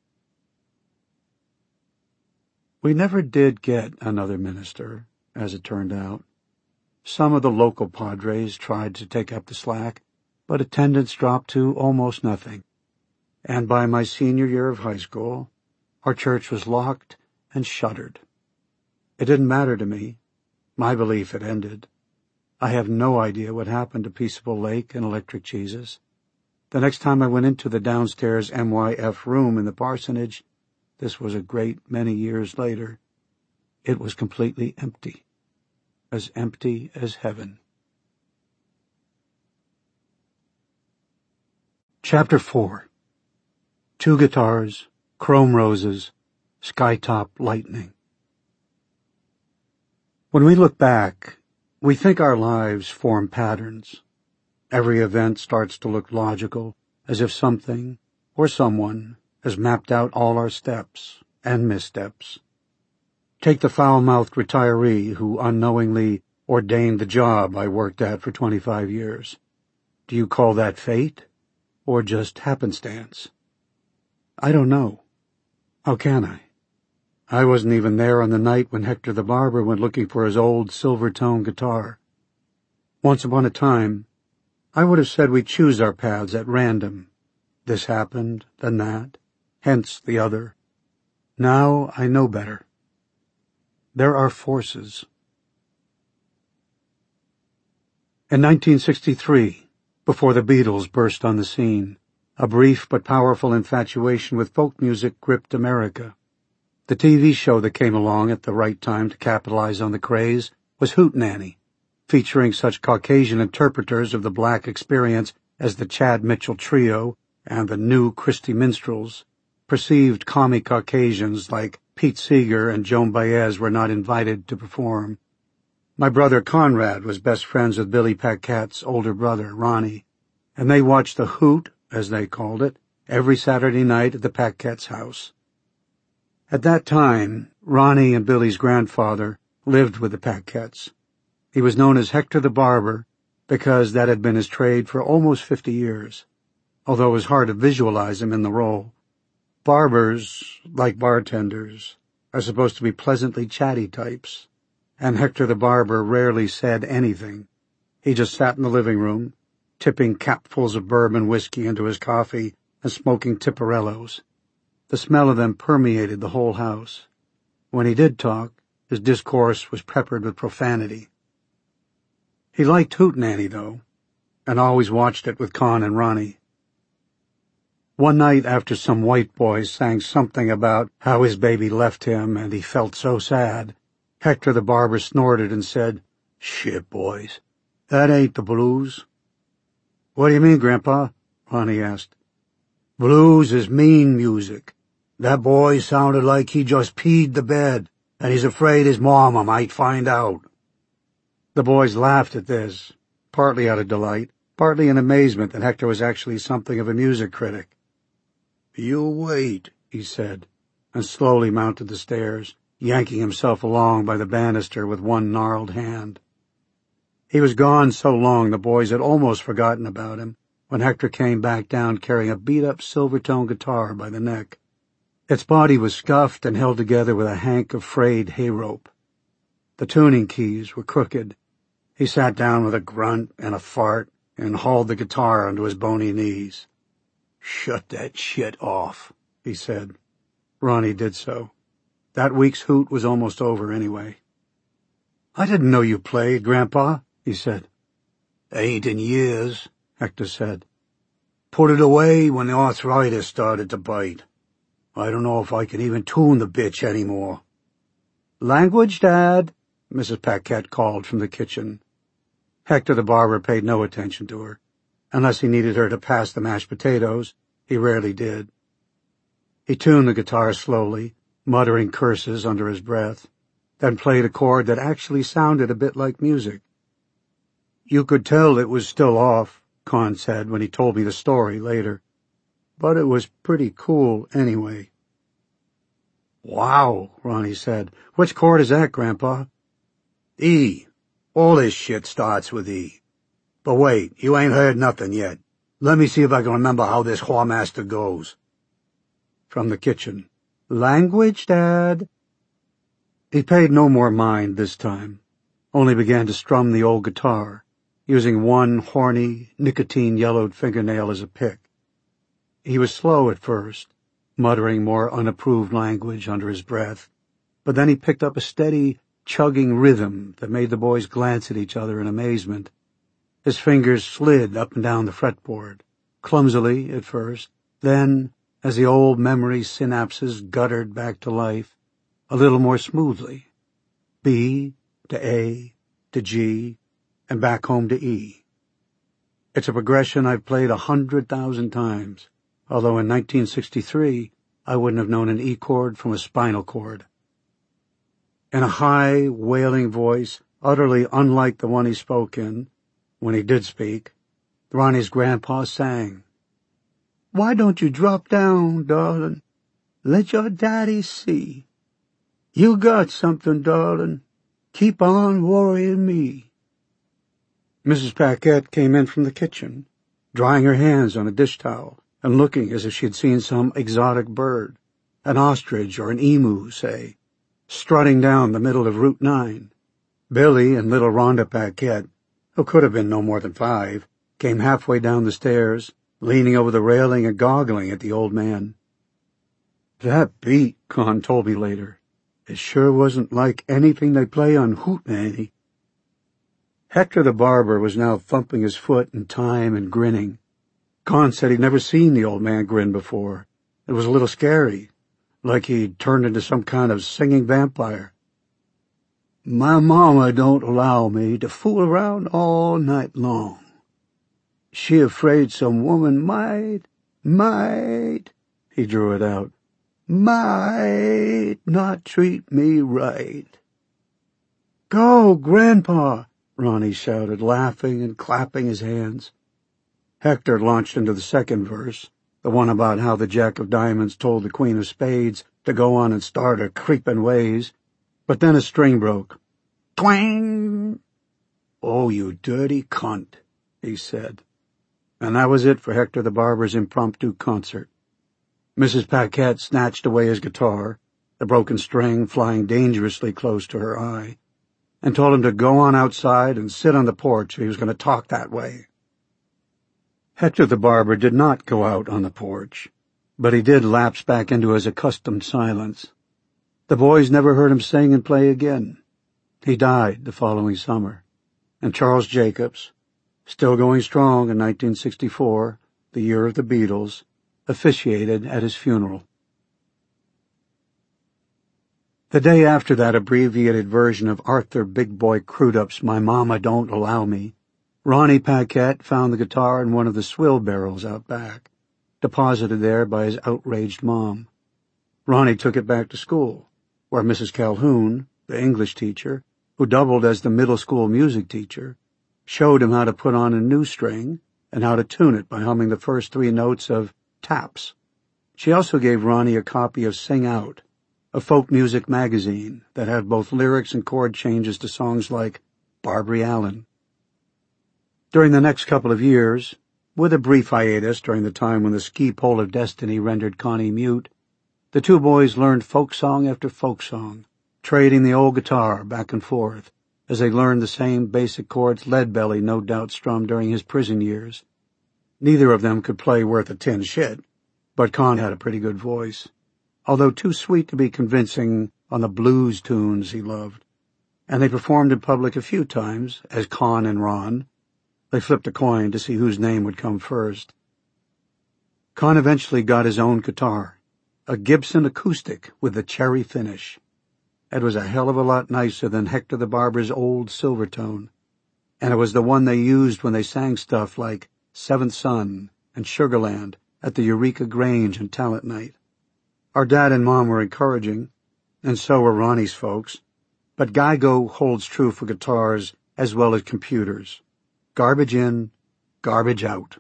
We never did get another minister, as it turned out. Some of the local padres tried to take up the slack, but attendance dropped to almost nothing. And by my senior year of high school, our church was locked and shuttered. It didn't matter to me. My belief had ended. I have no idea what happened to Peaceable Lake and Electric Jesus. The next time I went into the downstairs MYF room in the parsonage, this was a great many years later, it was completely empty as heaven. Chapter 4. 2 guitars, chrome roses, skytop lightning. When we look back, we think our lives form patterns. Every event starts to look logical, as if something or someone has mapped out all our steps and missteps. Take the foul-mouthed retiree who unknowingly ordained the job I worked at for 25 years. Do you call that fate or just happenstance? I don't know. How can I? I wasn't even there on the night when Hector the barber went looking for his old silver-tone guitar. Once upon a time, I would have said we choose our paths at random. This happened, then that, hence the other. Now I know better. There are forces. In 1963, before the Beatles burst on the scene, a brief but powerful infatuation with folk music gripped America. The TV show that came along at the right time to capitalize on the craze was Hootenanny, featuring such Caucasian interpreters of the black experience as the Chad Mitchell Trio and the New Christy Minstrels. Perceived commie Caucasians like Pete Seeger and Joan Baez were not invited to perform. My brother Conrad was best friends with Billy Paquette's older brother, Ronnie, and they watched the Hoot, as they called it, every Saturday night at the Paquette's house. At that time, Ronnie and Billy's grandfather lived with the Paquettes. He was known as Hector the Barber because that had been his trade for almost 50 years, although it was hard to visualize him in the role. Barbers, like bartenders, are supposed to be pleasantly chatty types, and Hector the Barber rarely said anything. He just sat in the living room, tipping capfuls of bourbon whiskey into his coffee and smoking Tipperellos. The smell of them permeated the whole house. When he did talk, his discourse was peppered with profanity. He liked Hootenanny, though, and always watched it with Con and Ronnie. One night after some white boys sang something about how his baby left him and he felt so sad, Hector the Barber snorted and said, "Shit, boys, that ain't the blues." "What do you mean, Grandpa?" Ronnie asked. "Blues is mean music. That boy sounded like he just peed the bed, and he's afraid his mama might find out." The boys laughed at this, partly out of delight, partly in amazement that Hector was actually something of a music critic. "You wait," he said, and slowly mounted the stairs, yanking himself along by the banister with one gnarled hand. He was gone so long the boys had almost forgotten about him when Hector came back down carrying a beat-up silver-tone guitar by the neck. Its body was scuffed and held together with a hank of frayed hay rope. The tuning keys were crooked. He sat down with a grunt and a fart and hauled the guitar onto his bony knees. "Shut that shit off," he said. Ronnie did so. That week's hoot was almost over anyway. "I didn't know you played, Grandpa," he said. "Ain't in years," Hector said. "Put it away when the arthritis started to bite. I don't know if I can even tune the bitch anymore." "Language, Dad," Mrs. Paquette called from the kitchen. Hector the Barber paid no attention to her. Unless he needed her to pass the mashed potatoes, he rarely did. He tuned the guitar slowly, muttering curses under his breath, then played a chord that actually sounded a bit like music. "You could tell it was still off," Con said when he told me the story later. "But it was pretty cool anyway." "Wow," Ronnie said. "Which chord is that, Grandpa?" "E. All this shit starts with E. But wait, you ain't heard nothing yet. Let me see if I can remember how this whoremaster goes." From the kitchen, "Language, Dad." He paid no more mind this time, only began to strum the old guitar, using one horny, nicotine-yellowed fingernail as a pick. He was slow at first, muttering more unapproved language under his breath, but then he picked up a steady, chugging rhythm that made the boys glance at each other in amazement. His fingers slid up and down the fretboard, clumsily at first, then, as the old memory synapses guttered back to life, a little more smoothly. B to A to G, and back home to E. It's a progression I've played 100,000 times, although in 1963 I wouldn't have known an E chord from a spinal cord. In a high, wailing voice, utterly unlike the one he spoke in, when he did speak, Ronnie's grandpa sang, "Why don't you drop down, darling? Let your daddy see. You got something, darling. Keep on worrying me." Mrs. Paquette came in from the kitchen, drying her hands on a dish towel and looking as if she had seen some exotic bird, an ostrich or an emu, say, strutting down the middle of Route 9. Billy and little Rhonda Paquette, who could have been no more than 5, came halfway down the stairs, leaning over the railing and goggling at the old man. "That beat," Con told me later, "it sure wasn't like anything they play on Hootenanny." Hector the barber was now thumping his foot in time and grinning. Con said he'd never seen the old man grin before. It was a little scary, like he'd turned into some kind of singing vampire. "My mama don't allow me to fool around all night long. She afraid some woman might, he drew it out, might not treat me right." "Go, Grandpa!" Ronnie shouted, laughing and clapping his hands. Hector launched into the second verse, the one about how the Jack of Diamonds told the Queen of Spades to go on and start her creepin' ways. But then a string broke. Twang! "Oh, you dirty cunt," he said. And that was it for Hector the barber's impromptu concert. Mrs. Paquette snatched away his guitar, the broken string flying dangerously close to her eye, and told him to go on outside and sit on the porch if he was going to talk that way. Hector the barber did not go out on the porch, but he did lapse back into his accustomed silence. The boys never heard him sing and play again. He died the following summer, and Charles Jacobs, still going strong in 1964, the year of the Beatles, officiated at his funeral. The day after that abbreviated version of Arthur Big Boy Crudup's "My Mama Don't Allow Me," Ronnie Paquette found the guitar in one of the swill barrels out back, deposited there by his outraged mom. Ronnie took it back to school, where Mrs. Calhoun, the English teacher, who doubled as the middle school music teacher, showed him how to put on a new string and how to tune it by humming the first 3 notes of Taps. She also gave Ronnie a copy of Sing Out, a folk music magazine that had both lyrics and chord changes to songs like Barbary Allen. During the next couple of years, with a brief hiatus during the time when the ski pole of destiny rendered Connie mute, the 2 boys learned folk song after folk song, trading the old guitar back and forth as they learned the same basic chords Leadbelly no doubt strummed during his prison years. Neither of them could play worth a tin shit, but Con had a pretty good voice, although too sweet to be convincing on the blues tunes he loved, and they performed in public a few times as Con and Ron. They flipped a coin to see whose name would come first. Con eventually got his own guitar, a Gibson acoustic with the cherry finish. It was a hell of a lot nicer than Hector the barber's old Silvertone, and it was the one they used when they sang stuff like Seventh Son and Sugarland at the Eureka Grange and Talent Night. Our dad and mom were encouraging, and so were Ronnie's folks, but Geico holds true for guitars as well as computers. Garbage in, garbage out.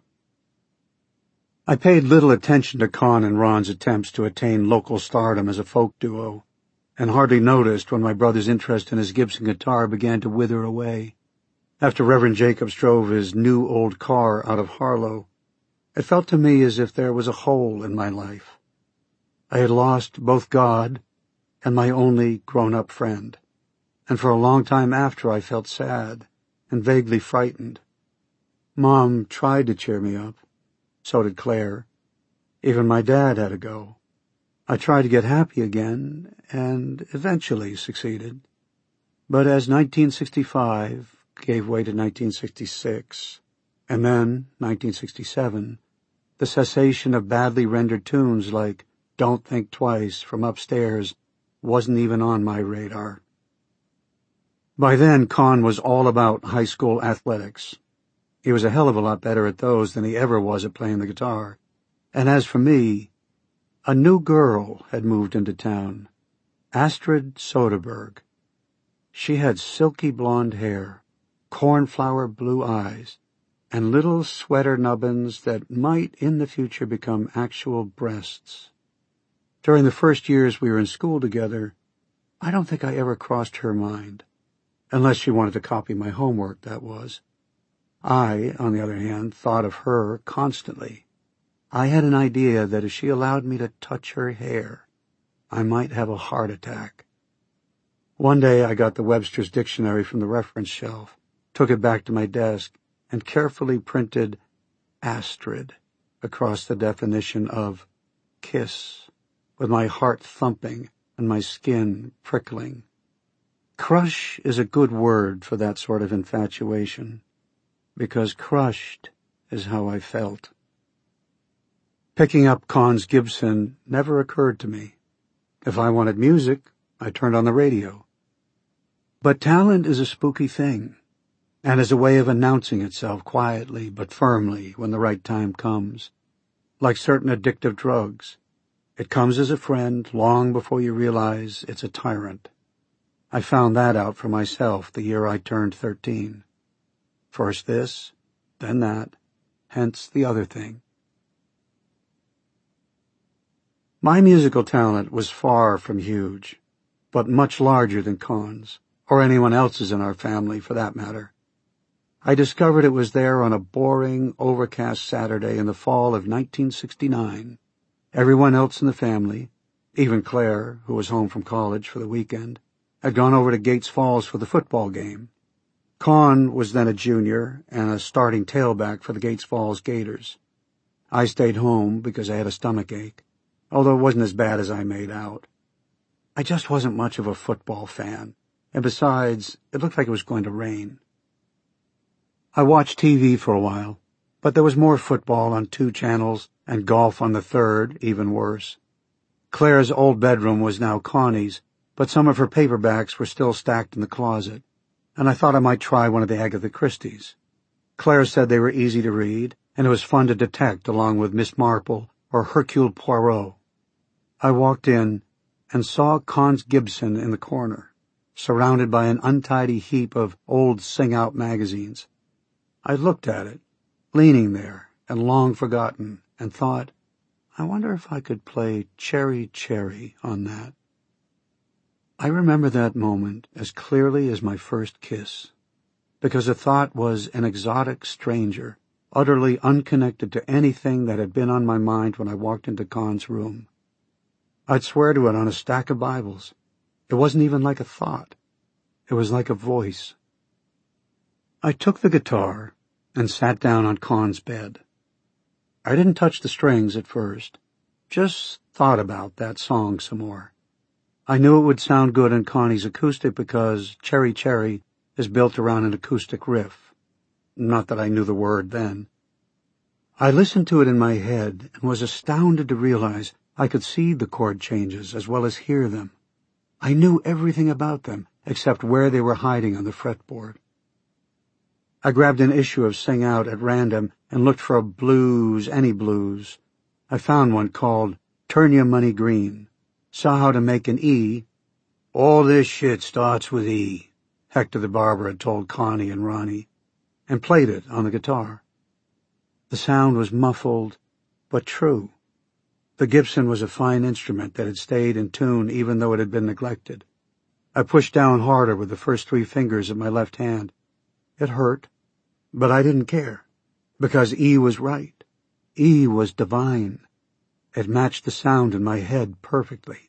I paid little attention to Con and Ron's attempts to attain local stardom as a folk duo, and hardly noticed when my brother's interest in his Gibson guitar began to wither away. After Reverend Jacobs drove his new old car out of Harlow, it felt to me as if there was a hole in my life. I had lost both God and my only grown-up friend, and for a long time after I felt sad and vaguely frightened. Mom tried to cheer me up. So did Claire. Even my dad had a go. I tried to get happy again, and eventually succeeded. But as 1965 gave way to 1966, and then 1967, the cessation of badly rendered tunes like Don't Think Twice from Upstairs wasn't even on my radar. By then, Con was all about high school athletics. He was a hell of a lot better at those than he ever was at playing the guitar. And as for me, a new girl had moved into town, Astrid Soderberg. She had silky blonde hair, cornflower blue eyes, and little sweater nubbins that might in the future become actual breasts. During the first years we were in school together, I don't think I ever crossed her mind, unless she wanted to copy my homework, that was. I, on the other hand, thought of her constantly. I had an idea that if she allowed me to touch her hair, I might have a heart attack. One day I got the Webster's Dictionary from the reference shelf, took it back to my desk, and carefully printed Astrid across the definition of kiss, with my heart thumping and my skin prickling. Crush is a good word for that sort of infatuation, because crushed is how I felt. Picking up Cons Gibson never occurred to me. If I wanted music, I turned on the radio. But talent is a spooky thing, and is a way of announcing itself quietly but firmly when the right time comes. Like certain addictive drugs, it comes as a friend long before you realize it's a tyrant. I found that out for myself the year I turned 13. First this, then that, hence the other thing. My musical talent was far from huge, but much larger than Con's, or anyone else's in our family for that matter. I discovered it was there on a boring, overcast Saturday in the fall of 1969. Everyone else in the family, even Claire, who was home from college for the weekend, had gone over to Gates Falls for the football game. Con was then a junior and a starting tailback for the Gates Falls Gators. I stayed home because I had a stomachache, although it wasn't as bad as I made out. I just wasn't much of a football fan, and besides, it looked like it was going to rain. I watched TV for a while, but there was more football on 2 channels and golf on the 3rd, even worse. Claire's old bedroom was now Connie's, but some of her paperbacks were still stacked in the closet, and I thought I might try one of the Agatha Christies. Claire said they were easy to read, and it was fun to detect along with Miss Marple or Hercule Poirot. I walked in and saw Cons Gibson in the corner, surrounded by an untidy heap of old sing-out magazines. I looked at it, leaning there and long forgotten, and thought, I wonder if I could play Cherry Cherry on that. I remember that moment as clearly as my first kiss, because the thought was an exotic stranger, utterly unconnected to anything that had been on my mind when I walked into Con's room. I'd swear to it on a stack of Bibles. It wasn't even like a thought. It was like a voice. I took the guitar and sat down on Con's bed. I didn't touch the strings at first, just thought about that song some more. I knew it would sound good in Connie's acoustic because Cherry Cherry is built around an acoustic riff. Not that I knew the word then. I listened to it in my head and was astounded to realize I could see the chord changes as well as hear them. I knew everything about them except where they were hiding on the fretboard. I grabbed an issue of Sing Out at random and looked for a blues, any blues. I found one called Turn Your Money Green, saw how to make an E. All this shit starts with E, Hector the barber had told Connie and Ronnie, and played it on the guitar. The sound was muffled, but true. The Gibson was a fine instrument that had stayed in tune even though it had been neglected. I pushed down harder with the first 3 fingers of my left hand. It hurt, but I didn't care, because E was right. E was divine. It matched the sound in my head perfectly.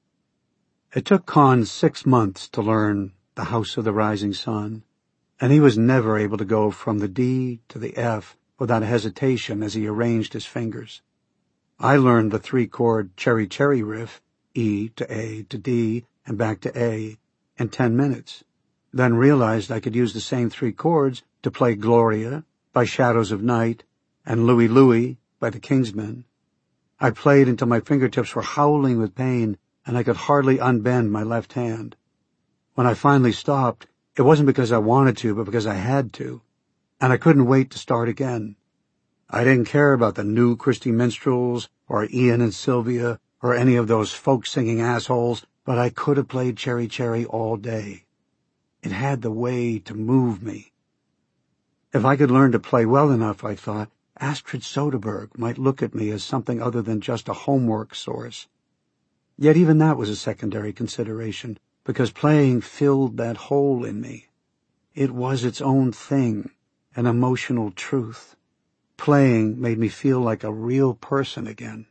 It took Con 6 months to learn The House of the Rising Sun, and he was never able to go from the D to the F without hesitation as he arranged his fingers. I learned the 3-chord Cherry Cherry riff, E to A to D and back to A, in 10 minutes, then realized I could use the same 3 chords to play Gloria by Shadows of Night and Louie Louie by the Kingsmen. I played until my fingertips were howling with pain and I could hardly unbend my left hand. When I finally stopped, it wasn't because I wanted to, but because I had to, and I couldn't wait to start again. I didn't care about the new Christy Minstrels or Ian and Sylvia or any of those folk-singing assholes, but I could have played Cherry Cherry all day. It had the way to move me. If I could learn to play well enough, I thought, Astrid Soderberg might look at me as something other than just a homework source. Yet even that was a secondary consideration, because playing filled that hole in me. It was its own thing, an emotional truth. Playing made me feel like a real person again.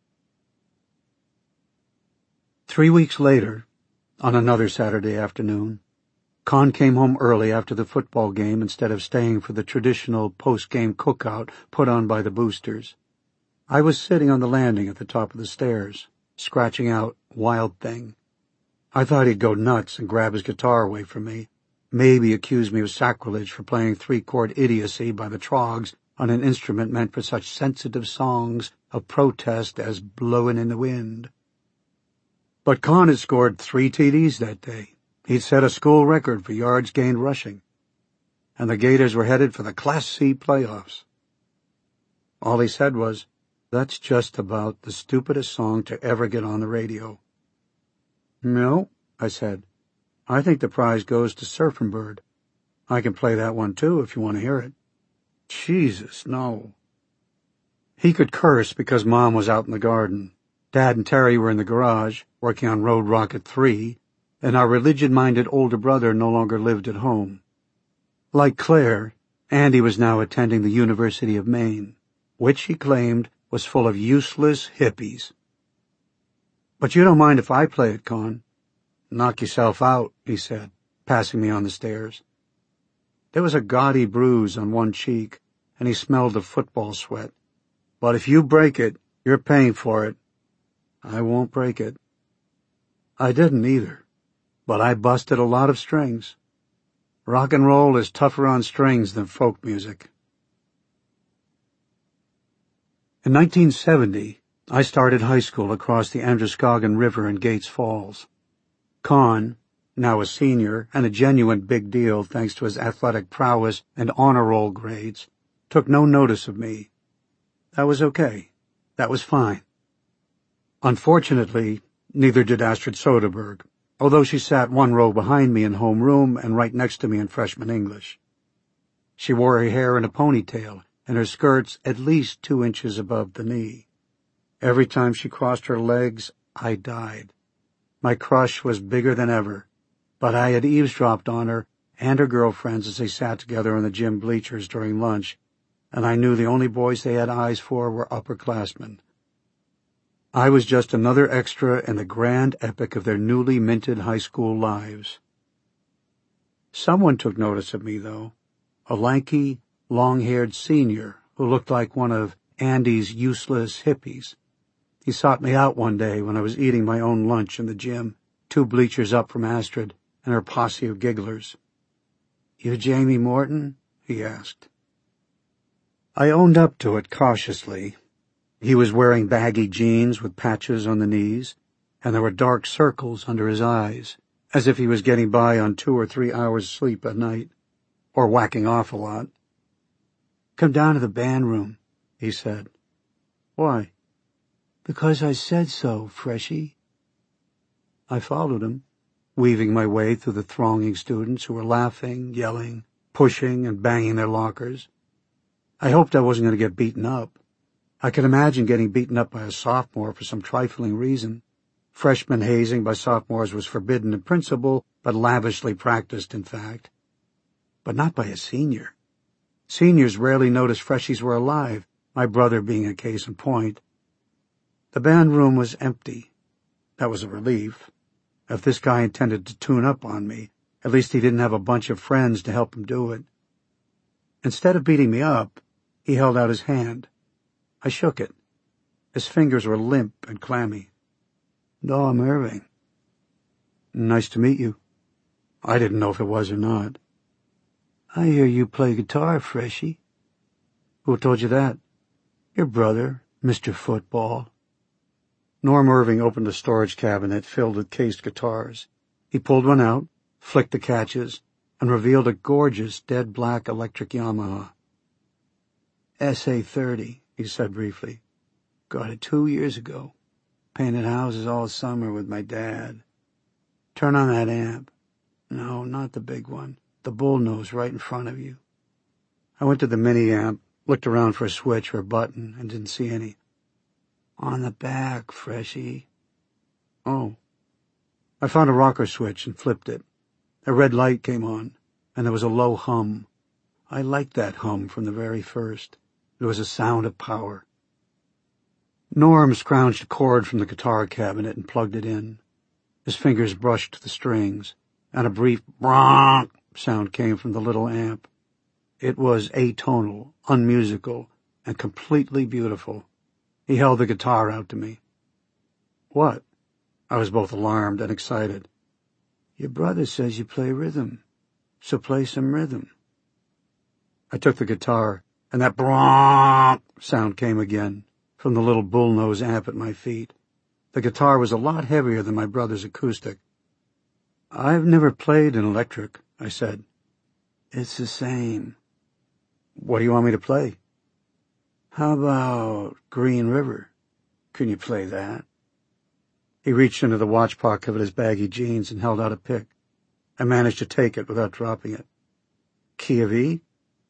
3 weeks later, on another Saturday afternoon, Con came home early after the football game instead of staying for the traditional post-game cookout put on by the boosters. I was sitting on the landing at the top of the stairs, scratching out Wild Thing. I thought he'd go nuts and grab his guitar away from me, maybe accuse me of sacrilege for playing three-chord idiocy by the Trogs on an instrument meant for such sensitive songs of protest as Blowin' in the Wind. But Con had scored 3 TDs that day. He'd set a school record for yards gained rushing, and the Gators were headed for the Class C playoffs. All he said was, "That's just about the stupidest song to ever get on the radio." "No," I said. "I think the prize goes to Surfin' Bird. I can play that one too if you want to hear it." "Jesus, no." He could curse because Mom was out in the garden. Dad and Terry were in the garage, working on Road Rocket 3, and our religion-minded older brother no longer lived at home. Like Claire, Andy was now attending the University of Maine, which he claimed was full of useless hippies. "But you don't mind if I play it, Con?" "Knock yourself out," he said, passing me on the stairs. There was a gaudy bruise on one cheek, and he smelled of football sweat. "But if you break it, you're paying for it." "I won't break it." I didn't either, but I busted a lot of strings. Rock and roll is tougher on strings than folk music. In 1970, I started high school across the Androscoggin River in Gates Falls. Con, now a senior and a genuine big deal thanks to his athletic prowess and honor roll grades, took no notice of me. That was okay. That was fine. Unfortunately, neither did Astrid Soderberg, although she sat one row behind me in homeroom and right next to me in freshman English. She wore her hair in a ponytail and her skirts at least 2 inches above the knee. Every time she crossed her legs, I died. My crush was bigger than ever, but I had eavesdropped on her and her girlfriends as they sat together on the gym bleachers during lunch, and I knew the only boys they had eyes for were upperclassmen. I was just another extra in the grand epic of their newly minted high school lives. Someone took notice of me, though, a lanky, long-haired senior who looked like one of Andy's useless hippies. He sought me out one day when I was eating my own lunch in the gym, 2 bleachers up from Astrid and her posse of gigglers. "You Jamie Morton?" he asked. I owned up to it cautiously. He was wearing baggy jeans with patches on the knees, and there were dark circles under his eyes, as if he was getting by on 2 or 3 hours sleep a night, or whacking off a lot. "Come down to the band room," he said. "Why?" "Because I said so, Freshie." I followed him, weaving my way through the thronging students who were laughing, yelling, pushing, and banging their lockers. I hoped I wasn't going to get beaten up. I could imagine getting beaten up by a sophomore for some trifling reason. Freshman hazing by sophomores was forbidden in principle, but lavishly practiced in fact. But not by a senior. Seniors rarely noticed freshies were alive, my brother being a case in point. The band room was empty. That was a relief. If this guy intended to tune up on me, at least he didn't have a bunch of friends to help him do it. Instead of beating me up, he held out his hand. I shook it. His fingers were limp and clammy. "Dom Irving." "Nice to meet you." I didn't know if it was or not. "I hear you play guitar, Freshie." "Who told you that?" "Your brother, Mr. Football." Norm Irving opened a storage cabinet filled with cased guitars. He pulled one out, flicked the catches, and revealed a gorgeous dead black electric Yamaha. SA-30, he said briefly. "Got it 2 years ago. Painted houses all summer with my dad. Turn on that amp. No, not the big one. The bullnose right in front of you." I went to the mini amp, looked around for a switch or a button, and didn't see any. "On the back, Freshie." "Oh." I found a rocker switch and flipped it. A red light came on, and there was a low hum. I liked that hum from the very first. It was a sound of power. Norm scrounged a cord from the guitar cabinet and plugged it in. His fingers brushed the strings, and a brief bronk sound came from the little amp. It was atonal, unmusical, and completely beautiful. He held the guitar out to me. "What?" I was both alarmed and excited. "Your brother says you play rhythm, so play some rhythm." I took the guitar, and that bronk sound came again from the little bullnose amp at my feet. The guitar was a lot heavier than my brother's acoustic. "I've never played an electric," I said. "It's the same." "What do you want me to play?" "How about Green River? Can you play that?" He reached into the watch pocket of his baggy jeans and held out a pick. I managed to take it without dropping it. "Key of E?"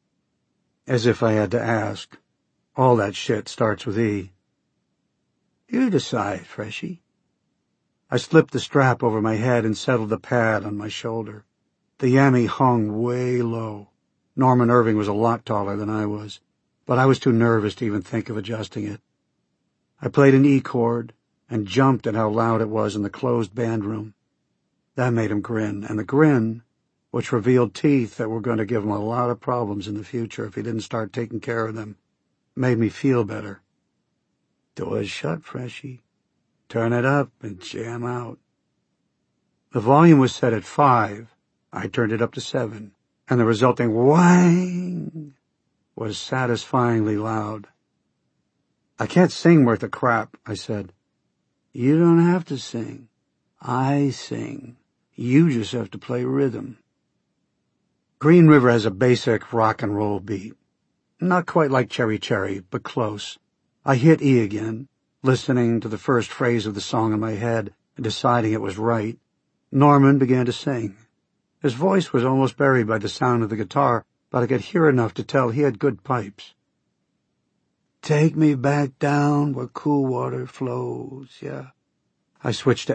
As if I had to ask. All that shit starts with E. "You decide, Freshie." I slipped the strap over my head and settled the pad on my shoulder. The yammy hung way low. Norman Irving was a lot taller than I was, but I was too nervous to even think of adjusting it. I played an E chord and jumped at how loud it was in the closed band room. That made him grin, and the grin, which revealed teeth that were going to give him a lot of problems in the future if he didn't start taking care of them, made me feel better. "Door's shut, Freshie. Turn it up and jam out." The volume was set at 5. I turned it up to 7, and the resulting whang was satisfyingly loud. "I can't sing worth a crap," I said. "You don't have to sing. I sing. You just have to play rhythm." Green River has a basic rock and roll beat. Not quite like Cherry Cherry, but close. I hit E again, listening to the first phrase of the song in my head and deciding it was right. Norman began to sing. His voice was almost buried by the sound of the guitar, but I could hear enough to tell he had good pipes. "Take me back down where cool water flows," yeah. I switched to